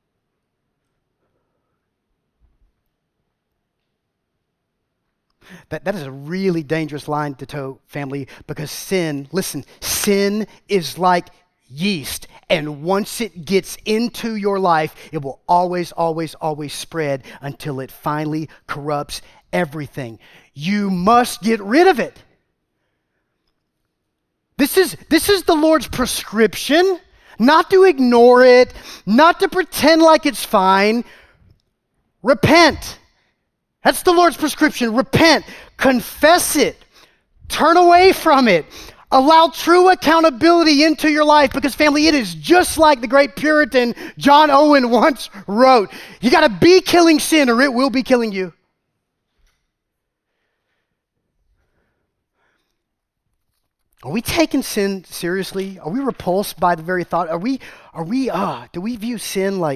That, that is a really dangerous line to toe, family, because sin, listen, sin is like yeast. And once it gets into your life, it will always, always, always spread until it finally corrupts everything. You must get rid of it. This is, this is the Lord's prescription, not to ignore it, not to pretend like it's fine. Repent. That's the Lord's prescription. Repent. Confess it. Turn away from it. Allow true accountability into your life, because, family, it is just like the great Puritan John Owen once wrote. You got to be killing sin or it will be killing you. Are we taking sin seriously? Are we repulsed by the very thought? Are we, are we, ah, uh, do we view sin like,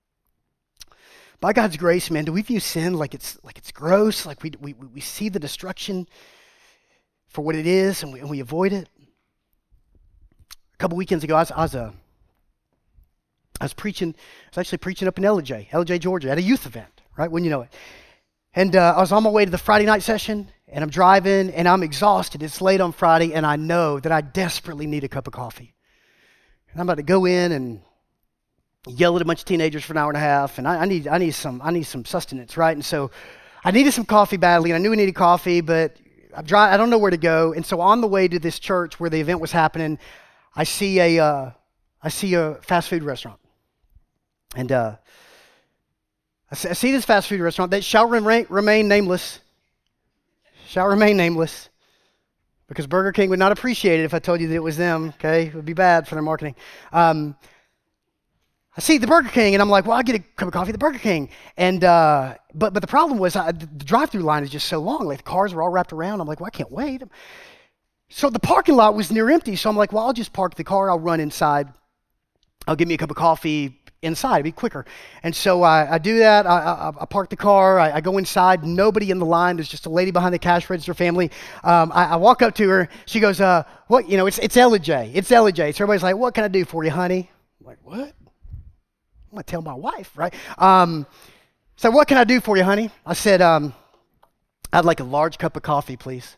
by God's grace, man, do we view sin like it's like it's gross, like we we we see the destruction for what it is, and we, and we avoid it? A couple weekends ago, I was I was, uh, I was preaching. I was actually preaching up in L J, L J, Georgia, at a youth event. Right, wouldn't you know it? And uh, I was on my way to the Friday night session, and I'm driving, and I'm exhausted. It's late on Friday, and I know that I desperately need a cup of coffee. And I'm about to go in and yell at a bunch of teenagers for an hour and a half, and I, I need I need some I need some sustenance, right? And so I needed some coffee badly, and I knew I needed coffee, but I'm dry, I don't know where to go. And so on the way to this church where the event was happening, I see a uh, I see a fast food restaurant, and uh, I, see, I see this fast food restaurant that shall remain, remain nameless, shall remain nameless, because Burger King would not appreciate it if I told you that it was them. Okay, it would be bad for their marketing. Um, I see the Burger King, and I'm like, well, I'll get a cup of coffee at the Burger King. And uh, but but the problem was I, the drive-through line is just so long. Like, the cars were all wrapped around. I'm like, well, I can't wait. So the parking lot was near empty. So I'm like, well, I'll just park the car. I'll run inside. I'll get me a cup of coffee inside. It'll be quicker. And so I, I do that. I, I, I park the car. I, I go inside. Nobody in the line. There's just a lady behind the cash register family. Um, I, I walk up to her. She goes, uh, what? You know, it's it's Ella J. It's Ella J. So everybody's like, what can I do for you, honey? I'm like, what? I'm going to tell my wife, right? Um, so what can I do for you, honey? I said, um, I'd like a large cup of coffee, please.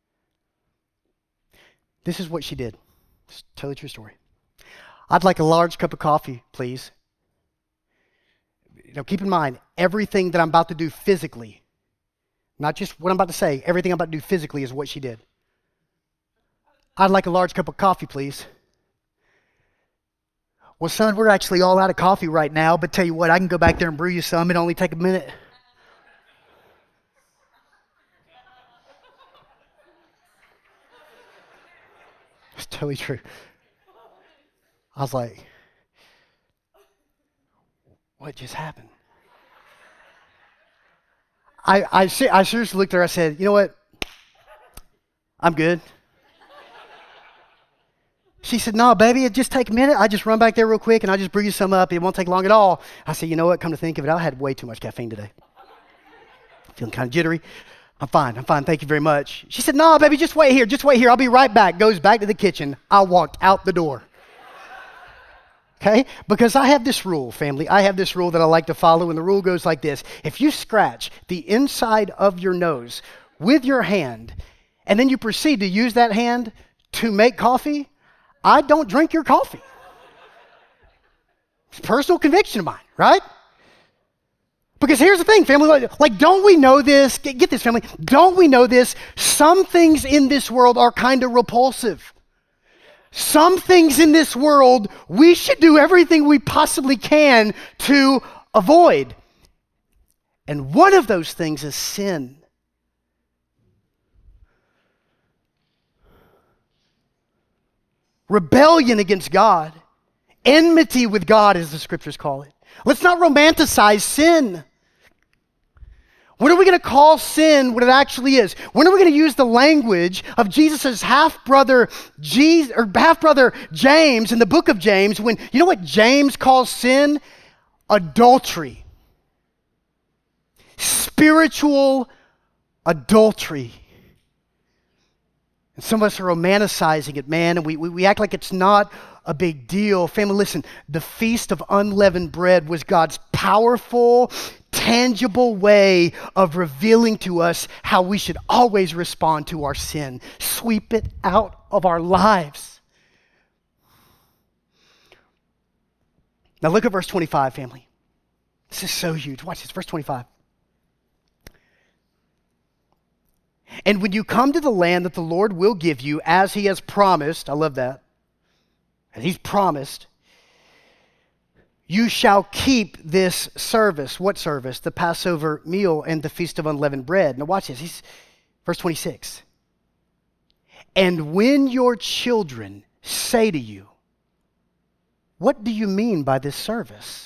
This is what she did. It's a totally true story. I'd like a large cup of coffee, please. You know, keep in mind, everything that I'm about to do physically, not just what I'm about to say, everything I'm about to do physically is what she did. I'd like a large cup of coffee, please. Well, son, we're actually all out of coffee right now, but tell you what, I can go back there and brew you some. It'll only take a minute. It's totally true. I was like, what just happened? I, I, I seriously looked at her. I said, you know what? I'm good. She said, no, baby, it just take a minute. I just run back there real quick and I just brew you some up. It won't take long at all. I said, you know what? Come to think of it, I had way too much caffeine today. Feeling kind of jittery. I'm fine. I'm fine. Thank you very much. She said, no, baby, just wait here. Just wait here. I'll be right back. Goes back to the kitchen. I walked out the door. Okay? Because I have this rule, family. I have this rule that I like to follow, and the rule goes like this. If you scratch the inside of your nose with your hand, and then you proceed to use that hand to make coffee, I don't drink your coffee. It's a personal conviction of mine, right? Because here's the thing, family. Like, like, don't we know this? Get, get this, family. Don't we know this? Some things in this world are kind of repulsive. Some things in this world we should do everything we possibly can to avoid. And one of those things is sin. Rebellion against God. Enmity with God, as the scriptures call it. Let's not romanticize sin. When are we going to call sin what it actually is? When are we going to use the language of Jesus' half-brother Jesus, or half-brother James in the book of James, when, you know what James calls sin? Adultery. Spiritual adultery. And some of us are romanticizing it, man, and we, we, we act like it's not a big deal. Family, listen, the Feast of Unleavened Bread was God's powerful, tangible way of revealing to us how we should always respond to our sin. Sweep it out of our lives. Now look at verse twenty-five, family. This is so huge. Watch this, verse twenty-five. And when you come to the land that the Lord will give you, as he has promised, I love that, as he's promised, you shall keep this service. What service? The Passover meal and the Feast of Unleavened Bread. Now watch this. He's, verse twenty-six. And when your children say to you, what do you mean by this service?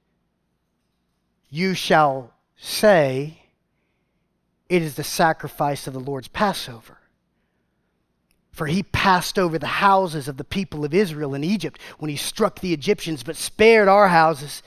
You shall say, it is the sacrifice of the Lord's Passover. For he passed over the houses of the people of Israel in Egypt when he struck the Egyptians, but spared our houses.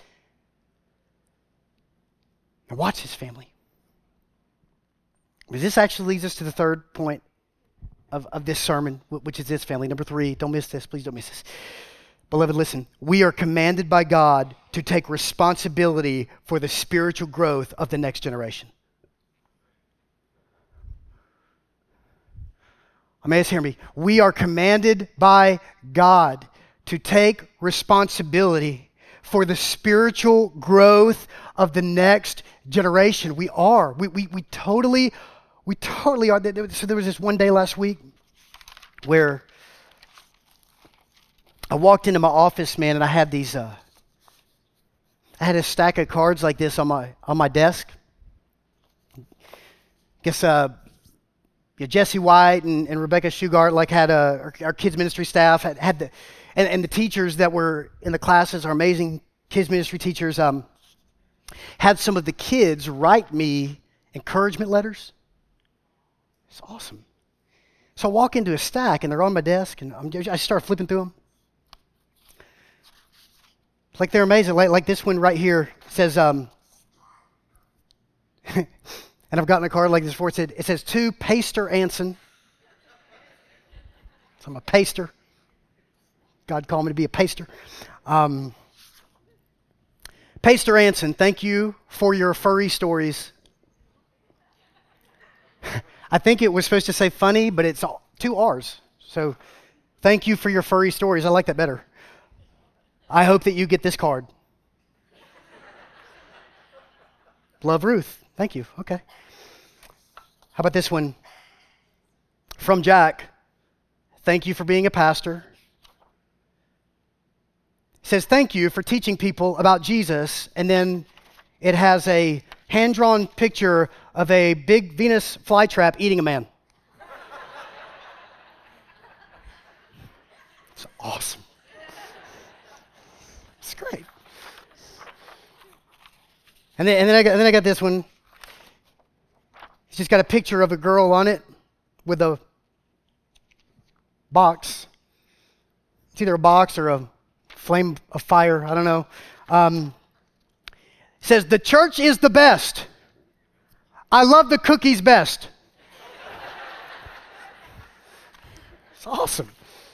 Now watch this, family. Because this actually leads us to the third point of, of this sermon, which is this, family. Number three, don't miss this. Please don't miss this. Beloved, listen. We are commanded by God to take responsibility for the spiritual growth of the next generation. I mean, hear me. We are commanded by God to take responsibility for the spiritual growth of the next generation. We are. We we we totally, we totally are. So there was this one day last week where I walked into my office, man, and I had these. Uh, I had a stack of cards like this on my on my desk. Guess. Uh, Yeah, Jesse White and, and Rebecca Shugart like had a, our, our kids ministry staff had, had the, and, and the teachers that were in the classes, our amazing kids ministry teachers, um, had some of the kids write me encouragement letters. It's awesome. So I walk into a stack and they're on my desk and I'm, I start flipping through them. It's like they're amazing. Like, like this one right here says, um, and I've gotten a card like this before. It, said, it says, to Pastor Anson. So I'm a pastor. God called me to be a pastor. Um, Pastor Anson, thank you for your furry stories. I think it was supposed to say funny, but it's two R's. So thank you for your furry stories. I like that better. I hope that you get this card. Love, Ruth. Thank you. Okay. How about this one? From Jack. Thank you for being a pastor. He says, thank you for teaching people about Jesus. And then it has a hand-drawn picture of a big Venus flytrap eating a man. It's awesome. It's great. And then, and then I got, and then I got this one. It's just got a picture of a girl on it with a box. It's either a box or a flame of fire. I don't know. Um, it says, the church is the best. I love the cookies best. It's awesome.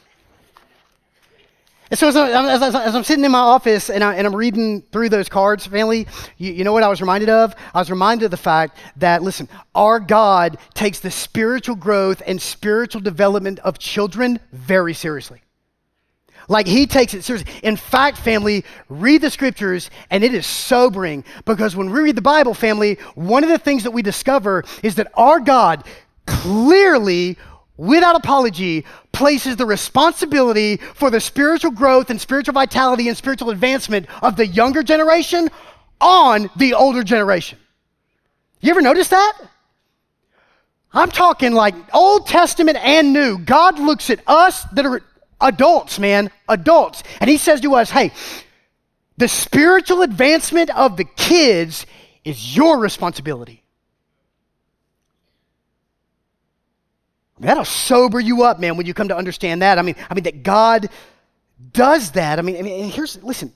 And so as, I, as, I, as I'm sitting in my office and, I, and I'm reading through those cards, family, you, you know what I was reminded of? I was reminded of the fact that, listen, our God takes the spiritual growth and spiritual development of children very seriously. Like, he takes it seriously. In fact, family, read the scriptures, and it is sobering, because when we read the Bible, family, one of the things that we discover is that our God clearly, without apology, places the responsibility for the spiritual growth and spiritual vitality and spiritual advancement of the younger generation on the older generation. You ever notice that? I'm talking like Old Testament and New. God looks at us that are adults, man, adults, and he says to us, hey, the spiritual advancement of the kids is your responsibility. That'll sober you up, man, when you come to understand that. I mean, I mean that God does that. I mean, I mean, here's, listen.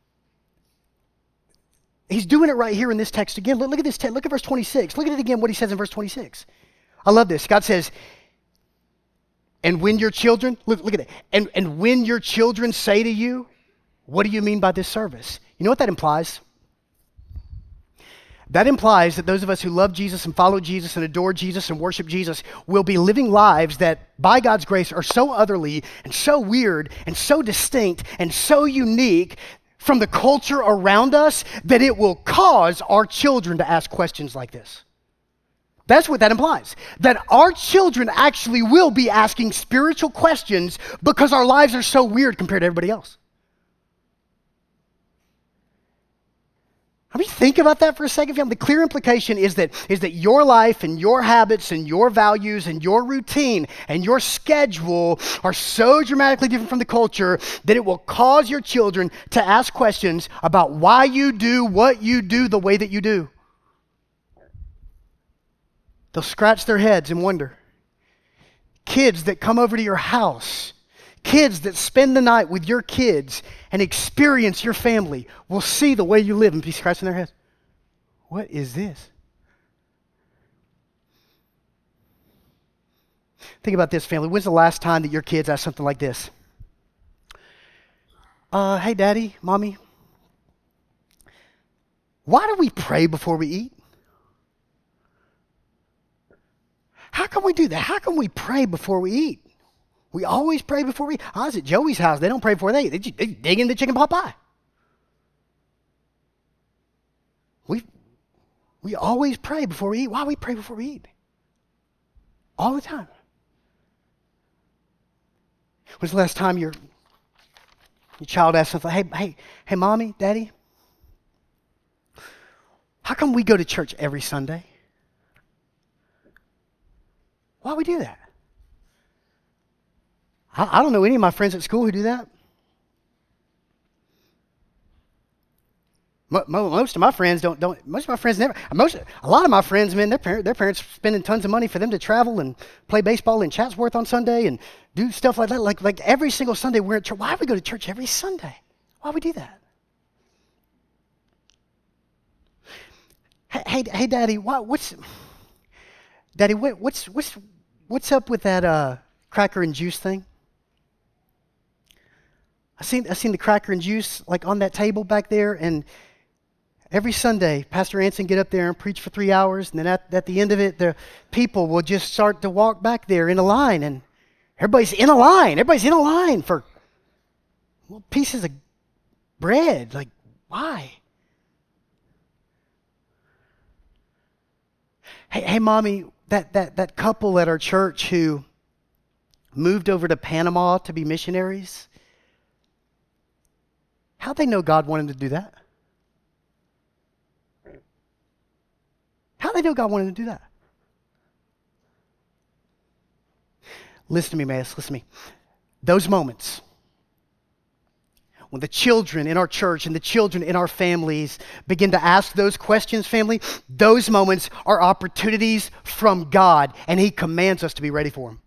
He's doing it right here in this text again. Look, look at this text. Look at verse twenty-six. Look at it again, what he says in verse twenty-six. I love this. God says, and when your children, look, look at it. And, and when your children say to you, what do you mean by this service? You know what that implies? That implies that those of us who love Jesus and follow Jesus and adore Jesus and worship Jesus will be living lives that, by God's grace, are so otherly and so weird and so distinct and so unique from the culture around us that it will cause our children to ask questions like this. That's what that implies. That our children actually will be asking spiritual questions because our lives are so weird compared to everybody else. I mean, think about that for a second, family. The clear implication is that, is that your life and your habits and your values and your routine and your schedule are so dramatically different from the culture that it will cause your children to ask questions about why you do what you do the way that you do. They'll scratch their heads and wonder. Kids that come over to your house, kids that spend the night with your kids and experience your family will see the way you live and be scratching their heads. What is this? Think about this, family. When's the last time that your kids asked something like this? Uh, hey, Daddy, Mommy, why do we pray before we eat? How can we do that? How can we pray before we eat? We always pray before we eat. I was at Joey's house. They don't pray before they eat. They, just, they dig in the chicken pot pie. We, we always pray before we eat. Why do we pray before we eat? All the time. When's the last time your, your child asked something? Hey, hey, hey, Mommy, Daddy, how come we go to church every Sunday? Why do we do that? I, I don't know any of my friends at school who do that. Mo, mo, most of my friends don't, don't, most of my friends never, most, a lot of my friends, man, their, parent, their parents spending tons of money for them to travel and play baseball in Chatsworth on Sunday and do stuff like that. Like, like every single Sunday we're at church. Why do we go to church every Sunday? Why do we do that? Hey, hey, hey Daddy, what, what's, Daddy, what, what's, what's, what's up with that uh, cracker and juice thing? I seen I seen the cracker and juice like on that table back there, and every Sunday, Pastor Anson get up there and preach for three hours, and then at, at the end of it, the people will just start to walk back there in a line, and everybody's in a line. Everybody's in a line for little pieces of bread. Like, why? Hey, hey, mommy, that, that, that couple at our church who moved over to Panama to be missionaries, how'd they know God wanted them to do that? How'd they know God wanted them to do that? Listen to me, Mass, listen to me. Those moments when the children in our church and the children in our families begin to ask those questions, family, those moments are opportunities from God, and He commands us to be ready for them.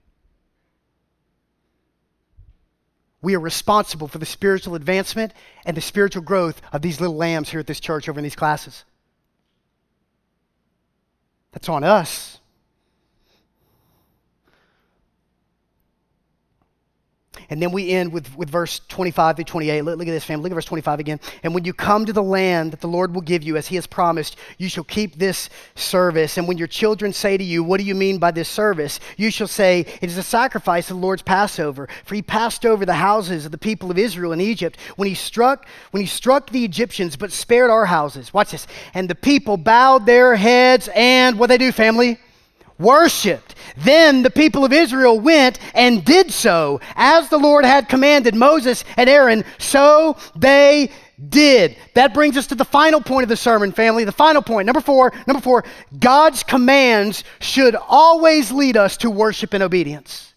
We are responsible for the spiritual advancement and the spiritual growth of these little lambs here at this church over in these classes. That's on us. And then we end with, with verse twenty-five through twenty-eight. Look, look at this, family. Look at verse twenty-five again. And when you come to the land that the Lord will give you, as He has promised, you shall keep this service. And when your children say to you, what do you mean by this service? You shall say, it is a sacrifice of the Lord's Passover. For He passed over the houses of the people of Israel in Egypt when He struck, when He struck the Egyptians, but spared our houses. Watch this. And the people bowed their heads and, what they do, family? Worshipped. Then the people of Israel went and did so as the Lord had commanded Moses and Aaron, so they did. That brings us to the final point of the sermon, family. The final point, number four, number four, God's commands should always lead us to worship and obedience.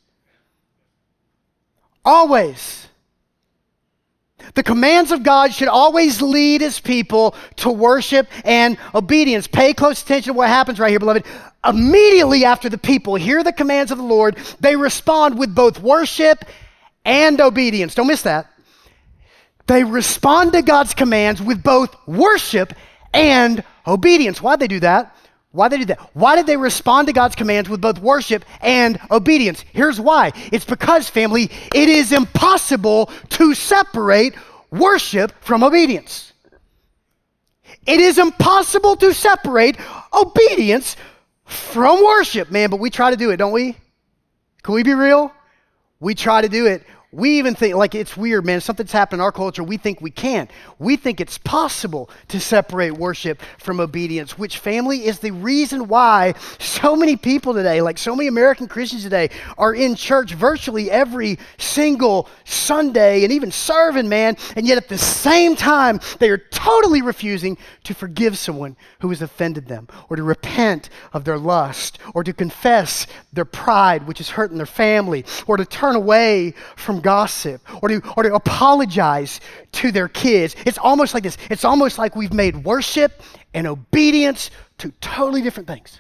Always. The commands of God should always lead His people to worship and obedience. Pay close attention to what happens right here, beloved. Immediately after the people hear the commands of the Lord, they respond with both worship and obedience. Don't miss that. They respond to God's commands with both worship and obedience. Why'd they do that? Why'd they do that? Why did they respond to God's commands with both worship and obedience? Here's why. It's because, family, it is impossible to separate worship from obedience. It is impossible to separate obedience from worship, man, but we try to do it, don't we? Can we be real? We try to do it. We even think, like, it's weird, man. Something's happened in our culture. We think we can't. We think it's possible to separate worship from obedience, which, family, is the reason why so many people today, like so many American Christians today, are in church virtually every single Sunday and even serving, man. And yet at the same time, they are totally refusing to forgive someone who has offended them, or to repent of their lust, or to confess their pride, which is hurting their family, or to turn away from gossip, or to, or to apologize to their kids. It's almost like this. It's almost like we've made worship and obedience two totally different things.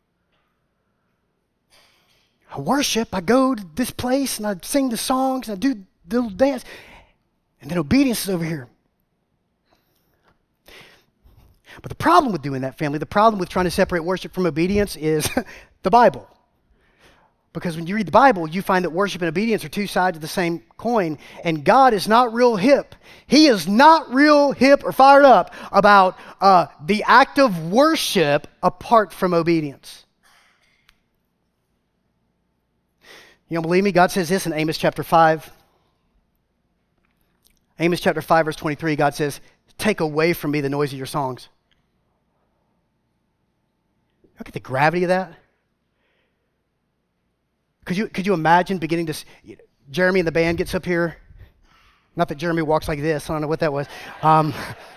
I worship, I go to this place, and I sing the songs, and I do the little dance, and then obedience is over here. But the problem with doing that, family, the problem with trying to separate worship from obedience is the Bible. Because when you read the Bible, you find that worship and obedience are two sides of the same coin, and God is not real hip. He is not real hip or fired up about uh, the act of worship apart from obedience. You don't believe me? God says this in Amos chapter five. Amos chapter five, verse twenty-three, God says, take away from me the noise of your songs. Look at the gravity of that. Could you, could you imagine beginning to, you know, Jeremy and the band gets up here. Not that Jeremy walks like this. I don't know what that was. Um,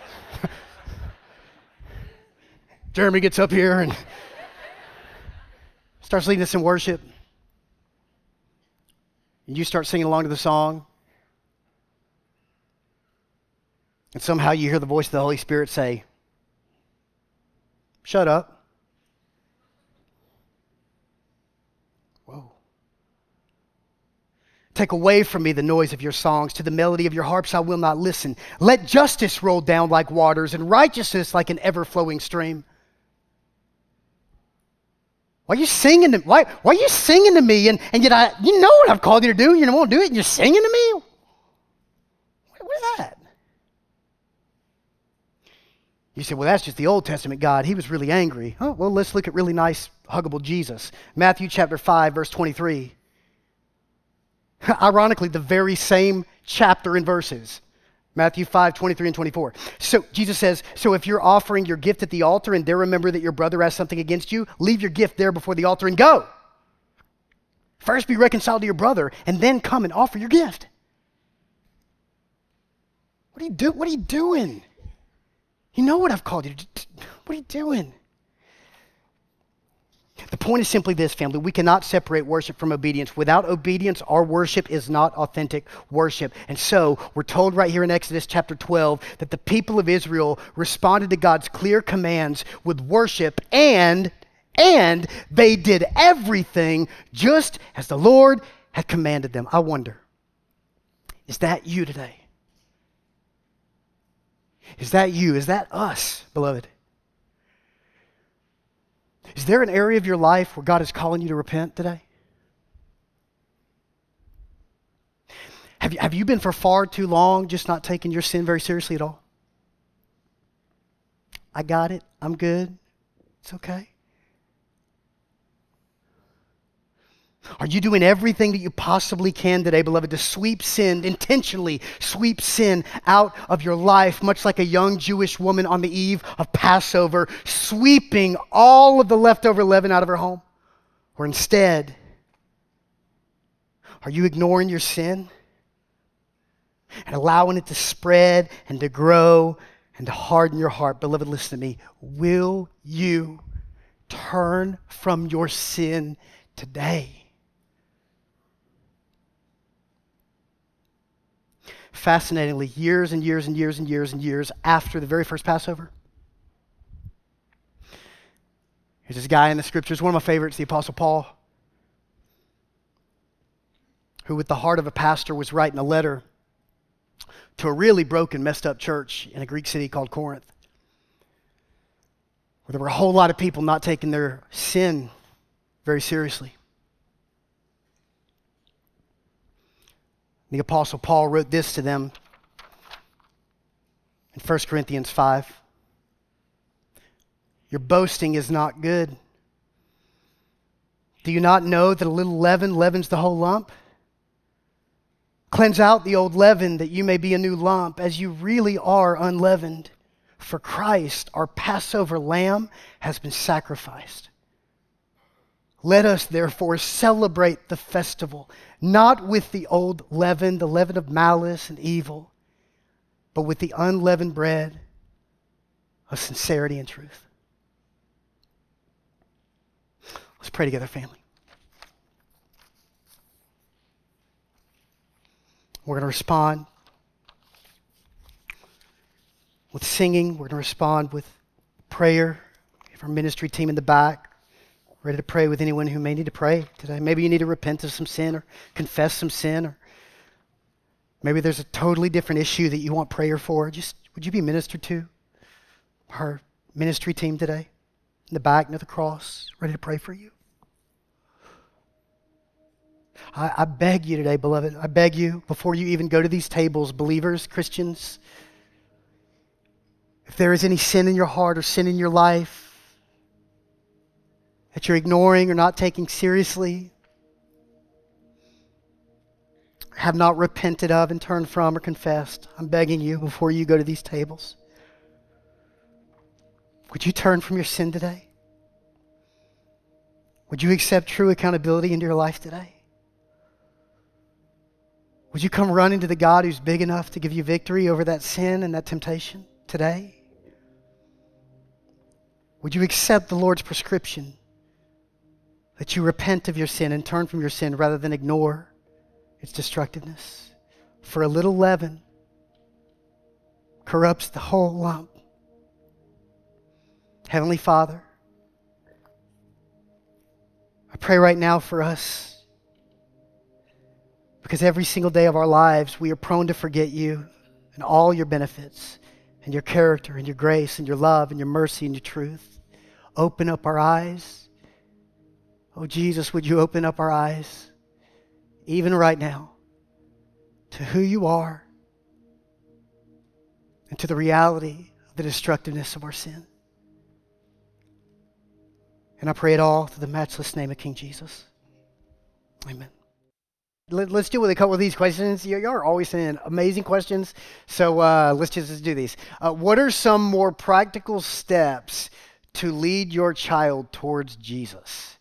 Jeremy gets up here and starts leading us in worship. And you start singing along to the song. And somehow you hear the voice of the Holy Spirit say, shut up. Whoa. Take away from me the noise of your songs. To the melody of your harps I will not listen. Let justice roll down like waters and righteousness like an ever-flowing stream. Why are you singing to, why, why are you singing to me? And, and yet I, you know what I've called you to do. You don't want to do it and you're singing to me? What is that? You say, well, that's just the Old Testament God. He was really angry. Oh, well, let's look at really nice, huggable Jesus. Matthew chapter five, verse twenty-three. Ironically, the very same chapter and verses. Matthew five, twenty-three and twenty-four. So Jesus says, so if you're offering your gift at the altar and there remember that your brother has something against you, leave your gift there before the altar and go. First be reconciled to your brother and then come and offer your gift. What are you do? What are you doing? You know what I've called you to do. What are you doing? The point is simply this, family. We cannot separate worship from obedience. Without obedience, our worship is not authentic worship. And so we're told right here in Exodus chapter twelve that the people of Israel responded to God's clear commands with worship, and, and they did everything just as the Lord had commanded them. I wonder, is that you today? Is that you? Is that us, beloved? Is there an area of your life where God is calling you to repent today? Have you, have you been for far too long just not taking your sin very seriously at all? I got it. I'm good. It's okay. Are you doing everything that you possibly can today, beloved, to sweep sin, intentionally sweep sin out of your life, much like a young Jewish woman on the eve of Passover, sweeping all of the leftover leaven out of her home? Or instead, are you ignoring your sin and allowing it to spread and to grow and to harden your heart? Beloved, listen to me. Will you turn from your sin today? Fascinatingly, years and years and years and years and years after the very first Passover, there's this guy in the scriptures, one of my favorites, the Apostle Paul, who with the heart of a pastor was writing a letter to a really broken, messed up church in a Greek city called Corinth, where there were a whole lot of people not taking their sin very seriously. The Apostle Paul wrote this to them in First Corinthians five. Your boasting is not good. Do you not know that a little leaven leavens the whole lump? Cleanse out the old leaven that you may be a new lump, as you really are unleavened. For Christ, our Passover lamb, has been sacrificed. Let us therefore celebrate the festival, not with the old leaven, the leaven of malice and evil, but with the unleavened bread of sincerity and truth. Let's pray together, family. We're going to respond with singing. We're going to respond with prayer. We have our ministry team in the back, ready to pray with anyone who may need to pray today. Maybe you need to repent of some sin or confess some sin, or maybe there's a totally different issue that you want prayer for. Just would you be ministered to? Our ministry team today, in the back near the cross, ready to pray for you. I, I beg you today, beloved, I beg you, before you even go to these tables, believers, Christians, if there is any sin in your heart or sin in your life that you're ignoring or not taking seriously, have not repented of and turned from or confessed, I'm begging you before you go to these tables, would you turn from your sin today? Would you accept true accountability into your life today? Would you come running to the God who's big enough to give you victory over that sin and that temptation today? Would you accept the Lord's prescription that you repent of your sin and turn from your sin rather than ignore its destructiveness? For a little leaven corrupts the whole lump. Heavenly Father, I pray right now for us, because every single day of our lives we are prone to forget you and all your benefits and your character and your grace and your love and your mercy and your truth. Open up our eyes. Oh, Jesus, would you open up our eyes, even right now, to who you are and to the reality of the destructiveness of our sin. And I pray it all through the matchless name of King Jesus. Amen. Let, let's deal with a couple of these questions. You, you are always saying amazing questions, so uh, let's just let's do these. Uh, what are some more practical steps to lead your child towards Jesus?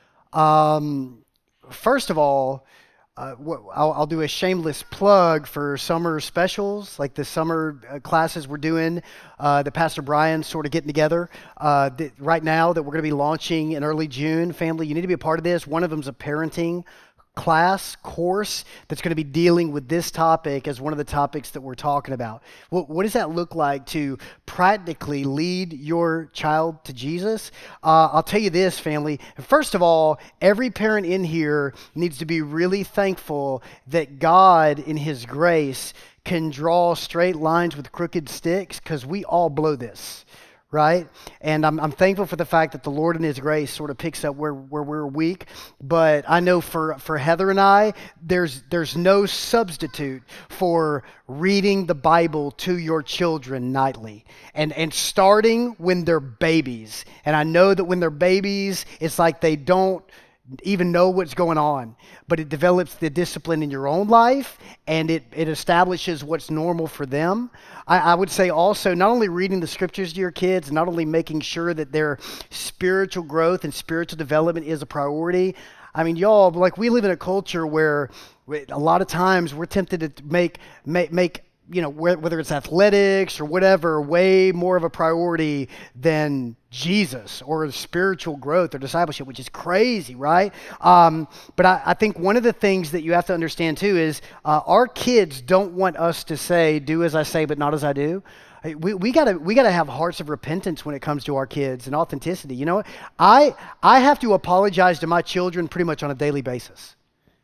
Um, first of all, uh, what, I'll, I'll do a shameless plug for summer specials, like the summer uh, classes we're doing, uh, that Pastor Brian's sort of getting together uh, that right now that we're going to be launching in early June. Family, you need to be a part of this. One of them is a parenting class course that's going to be dealing with this topic as one of the topics that we're talking about. What, what does that look like to practically lead your child to Jesus? Uh, I'll tell you this, family. First of all, every parent in here needs to be really thankful that God, in His grace, can draw straight lines with crooked sticks, because we all blow this. Right? And I'm, I'm thankful for the fact that the Lord in His grace sort of picks up where, where we're weak. But I know for, for Heather and I, there's there's no substitute for reading the Bible to your children nightly. And, and starting when they're babies. And I know that when they're babies, it's like they don't even know what's going on, but it develops the discipline in your own life, and it, it establishes what's normal for them. I, I would say also not only reading the scriptures to your kids, not only making sure that their spiritual growth and spiritual development is a priority. I mean, y'all, like we live in a culture where a lot of times we're tempted to make make, make you know, whether it's athletics or whatever, way more of a priority than Jesus or spiritual growth or discipleship, which is crazy, right? Um, but I, I think one of the things that you have to understand too is uh, our kids don't want us to say, do as I say, but not as I do. We, we gotta we gotta have hearts of repentance when it comes to our kids and authenticity. You know what? I I have to apologize to my children pretty much on a daily basis.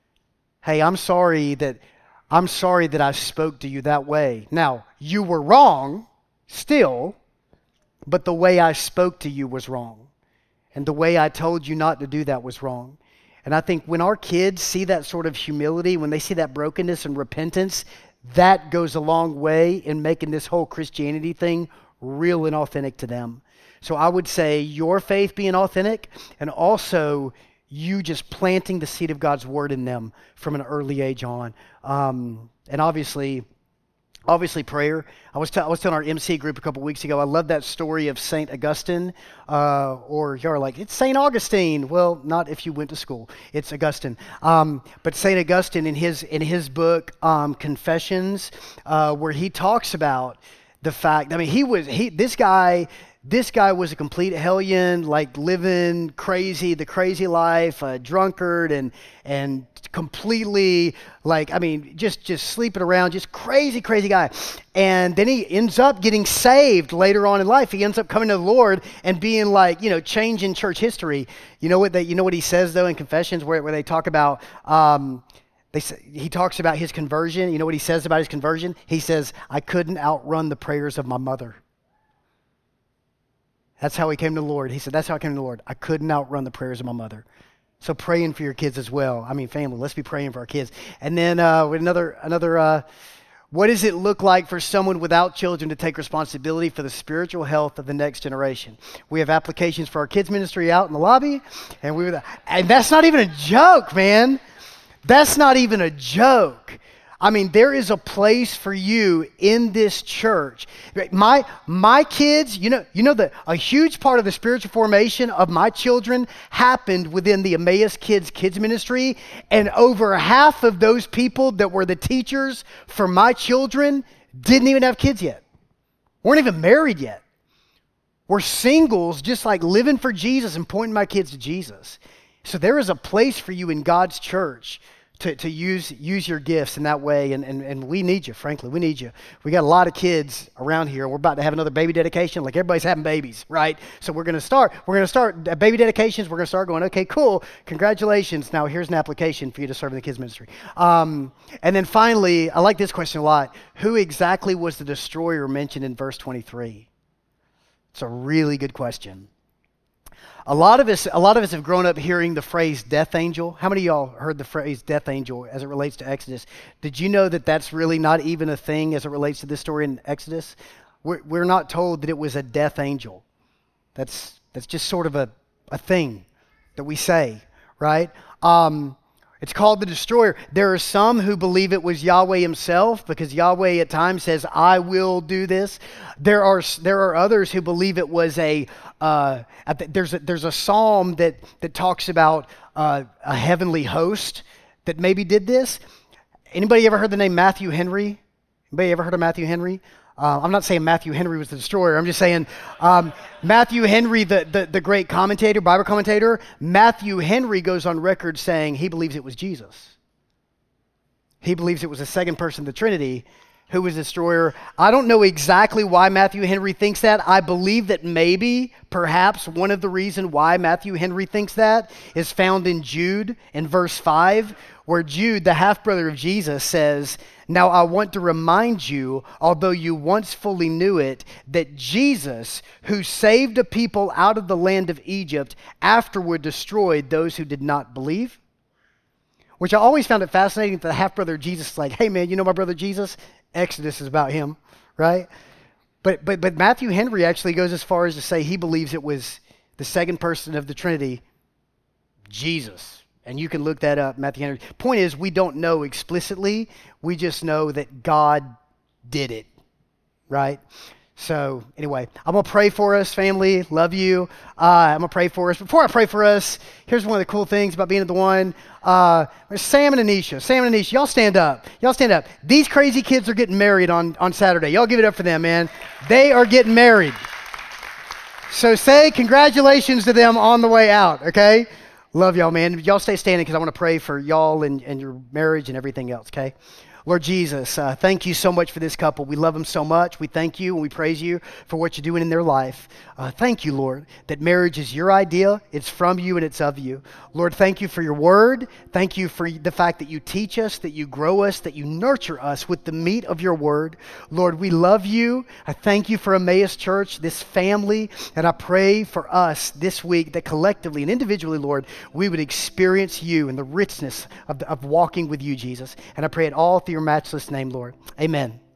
Hey, I'm sorry that I'm sorry that I spoke to you that way. Now, you were wrong still, but the way I spoke to you was wrong. And the way I told you not to do that was wrong. And I think when our kids see that sort of humility, when they see that brokenness and repentance, that goes a long way in making this whole Christianity thing real and authentic to them. So I would say your faith being authentic, and also you just planting the seed of God's word in them from an early age on. Um, and obviously, obviously prayer. I was, t- I was telling our M C group a couple weeks ago, I love that story of Saint Augustine, uh, or you're like, it's Saint Augustine. Well, not if you went to school. It's Augustine. Um, but Saint Augustine in his, in his book, um, Confessions, uh, where he talks about the fact, I mean, he was, he, this guy, This guy was a complete hellion, like living crazy, the crazy life, a drunkard, and and completely like, I mean, just just sleeping around, just crazy, crazy guy. And then he ends up getting saved later on in life. He ends up coming to the Lord and being like, you know, changing church history. You know what they, you know what he says though in Confessions, where where they talk about. Um, They say, he talks about his conversion. You know what he says about his conversion? He says, I couldn't outrun the prayers of my mother. That's how he came to the Lord. He said, that's how I came to the Lord. I couldn't outrun the prayers of my mother. So praying for your kids as well. I mean, family, let's be praying for our kids. And then uh, with another, another uh, what does it look like for someone without children to take responsibility for the spiritual health of the next generation? We have applications for our kids ministry out in the lobby. And, we were, and that's not even a joke, man. That's not even a joke. I mean, there is a place for you in this church. My my kids, you know, you know that a huge part of the spiritual formation of my children happened within the Emmaus Kids Kids Ministry, and over half of those people that were the teachers for my children didn't even have kids yet. Weren't even married yet. We're singles, just like living for Jesus and pointing my kids to Jesus. So there is a place for you in God's church to, to use use your gifts in that way, and, and, and we need you, frankly. We need you. We got a lot of kids around here. We're about to have another baby dedication. Like everybody's having babies, right? So we're going to start. We're going to start uh, baby dedications. We're going to start going, okay, cool. Congratulations. Now here's an application for you to serve in the kids ministry. Um, and then finally, I like this question a lot. Who exactly was the destroyer mentioned in verse twenty-three? It's a really good question. A lot of us, a lot of us have grown up hearing the phrase death angel. How many of y'all heard the phrase death angel as it relates to Exodus? Did you know that that's really not even a thing as it relates to this story in Exodus? We're, we're not told that it was a death angel. That's, that's just sort of a, a thing that we say, right? Um, it's called the destroyer. There are some who believe it was Yahweh himself, because Yahweh at times says, I will do this. There are there are others who believe it was a, uh, there's a, there's a psalm that, that talks about uh, a heavenly host that maybe did this. Anybody ever heard the name Matthew Henry? Anybody ever heard of Matthew Henry? Uh, I'm not saying Matthew Henry was the destroyer. I'm just saying um, Matthew Henry, the, the, the great commentator, Bible commentator, Matthew Henry goes on record saying he believes it was Jesus. He believes it was the second person of the Trinity who was the destroyer. I don't know exactly why Matthew Henry thinks that. I believe that maybe, perhaps, one of the reasons why Matthew Henry thinks that is found in Jude in verse five, where Jude, the half-brother of Jesus, says, now I want to remind you, although you once fully knew it, that Jesus, who saved a people out of the land of Egypt, afterward destroyed those who did not believe. Which I always found it fascinating that the half-brother of Jesus is like, hey man, you know my brother Jesus? Exodus is about him, right? But but but Matthew Henry actually goes as far as to say he believes it was the second person of the Trinity, Jesus. And you can look that up, Matthew Henry. Point is, we don't know explicitly. We just know that God did it, right? So anyway, I'm going to pray for us, family. Love you. Uh, I'm going to pray for us. Before I pray for us, here's one of the cool things about being at the one. Uh, Sam and Anisha. Sam and Anisha, y'all stand up. Y'all stand up. These crazy kids are getting married on, on Saturday. Y'all give it up for them, man. They are getting married. So say congratulations to them on the way out, okay? Love y'all, man. Y'all stay standing because I want to pray for y'all and, and your marriage and everything else, okay? Lord Jesus, uh, thank you so much for this couple. We love them so much. We thank you and we praise you for what you're doing in their life. Uh, thank you, Lord, that marriage is your idea. It's from you and it's of you. Lord, thank you for your word. Thank you for the fact that you teach us, that you grow us, that you nurture us with the meat of your word. Lord, we love you. I thank you for Emmaus Church, this family, and I pray for us this week that collectively and individually, Lord, we would experience you and the richness of, the, of walking with you, Jesus. And I pray it all through your matchless name, Lord. Amen.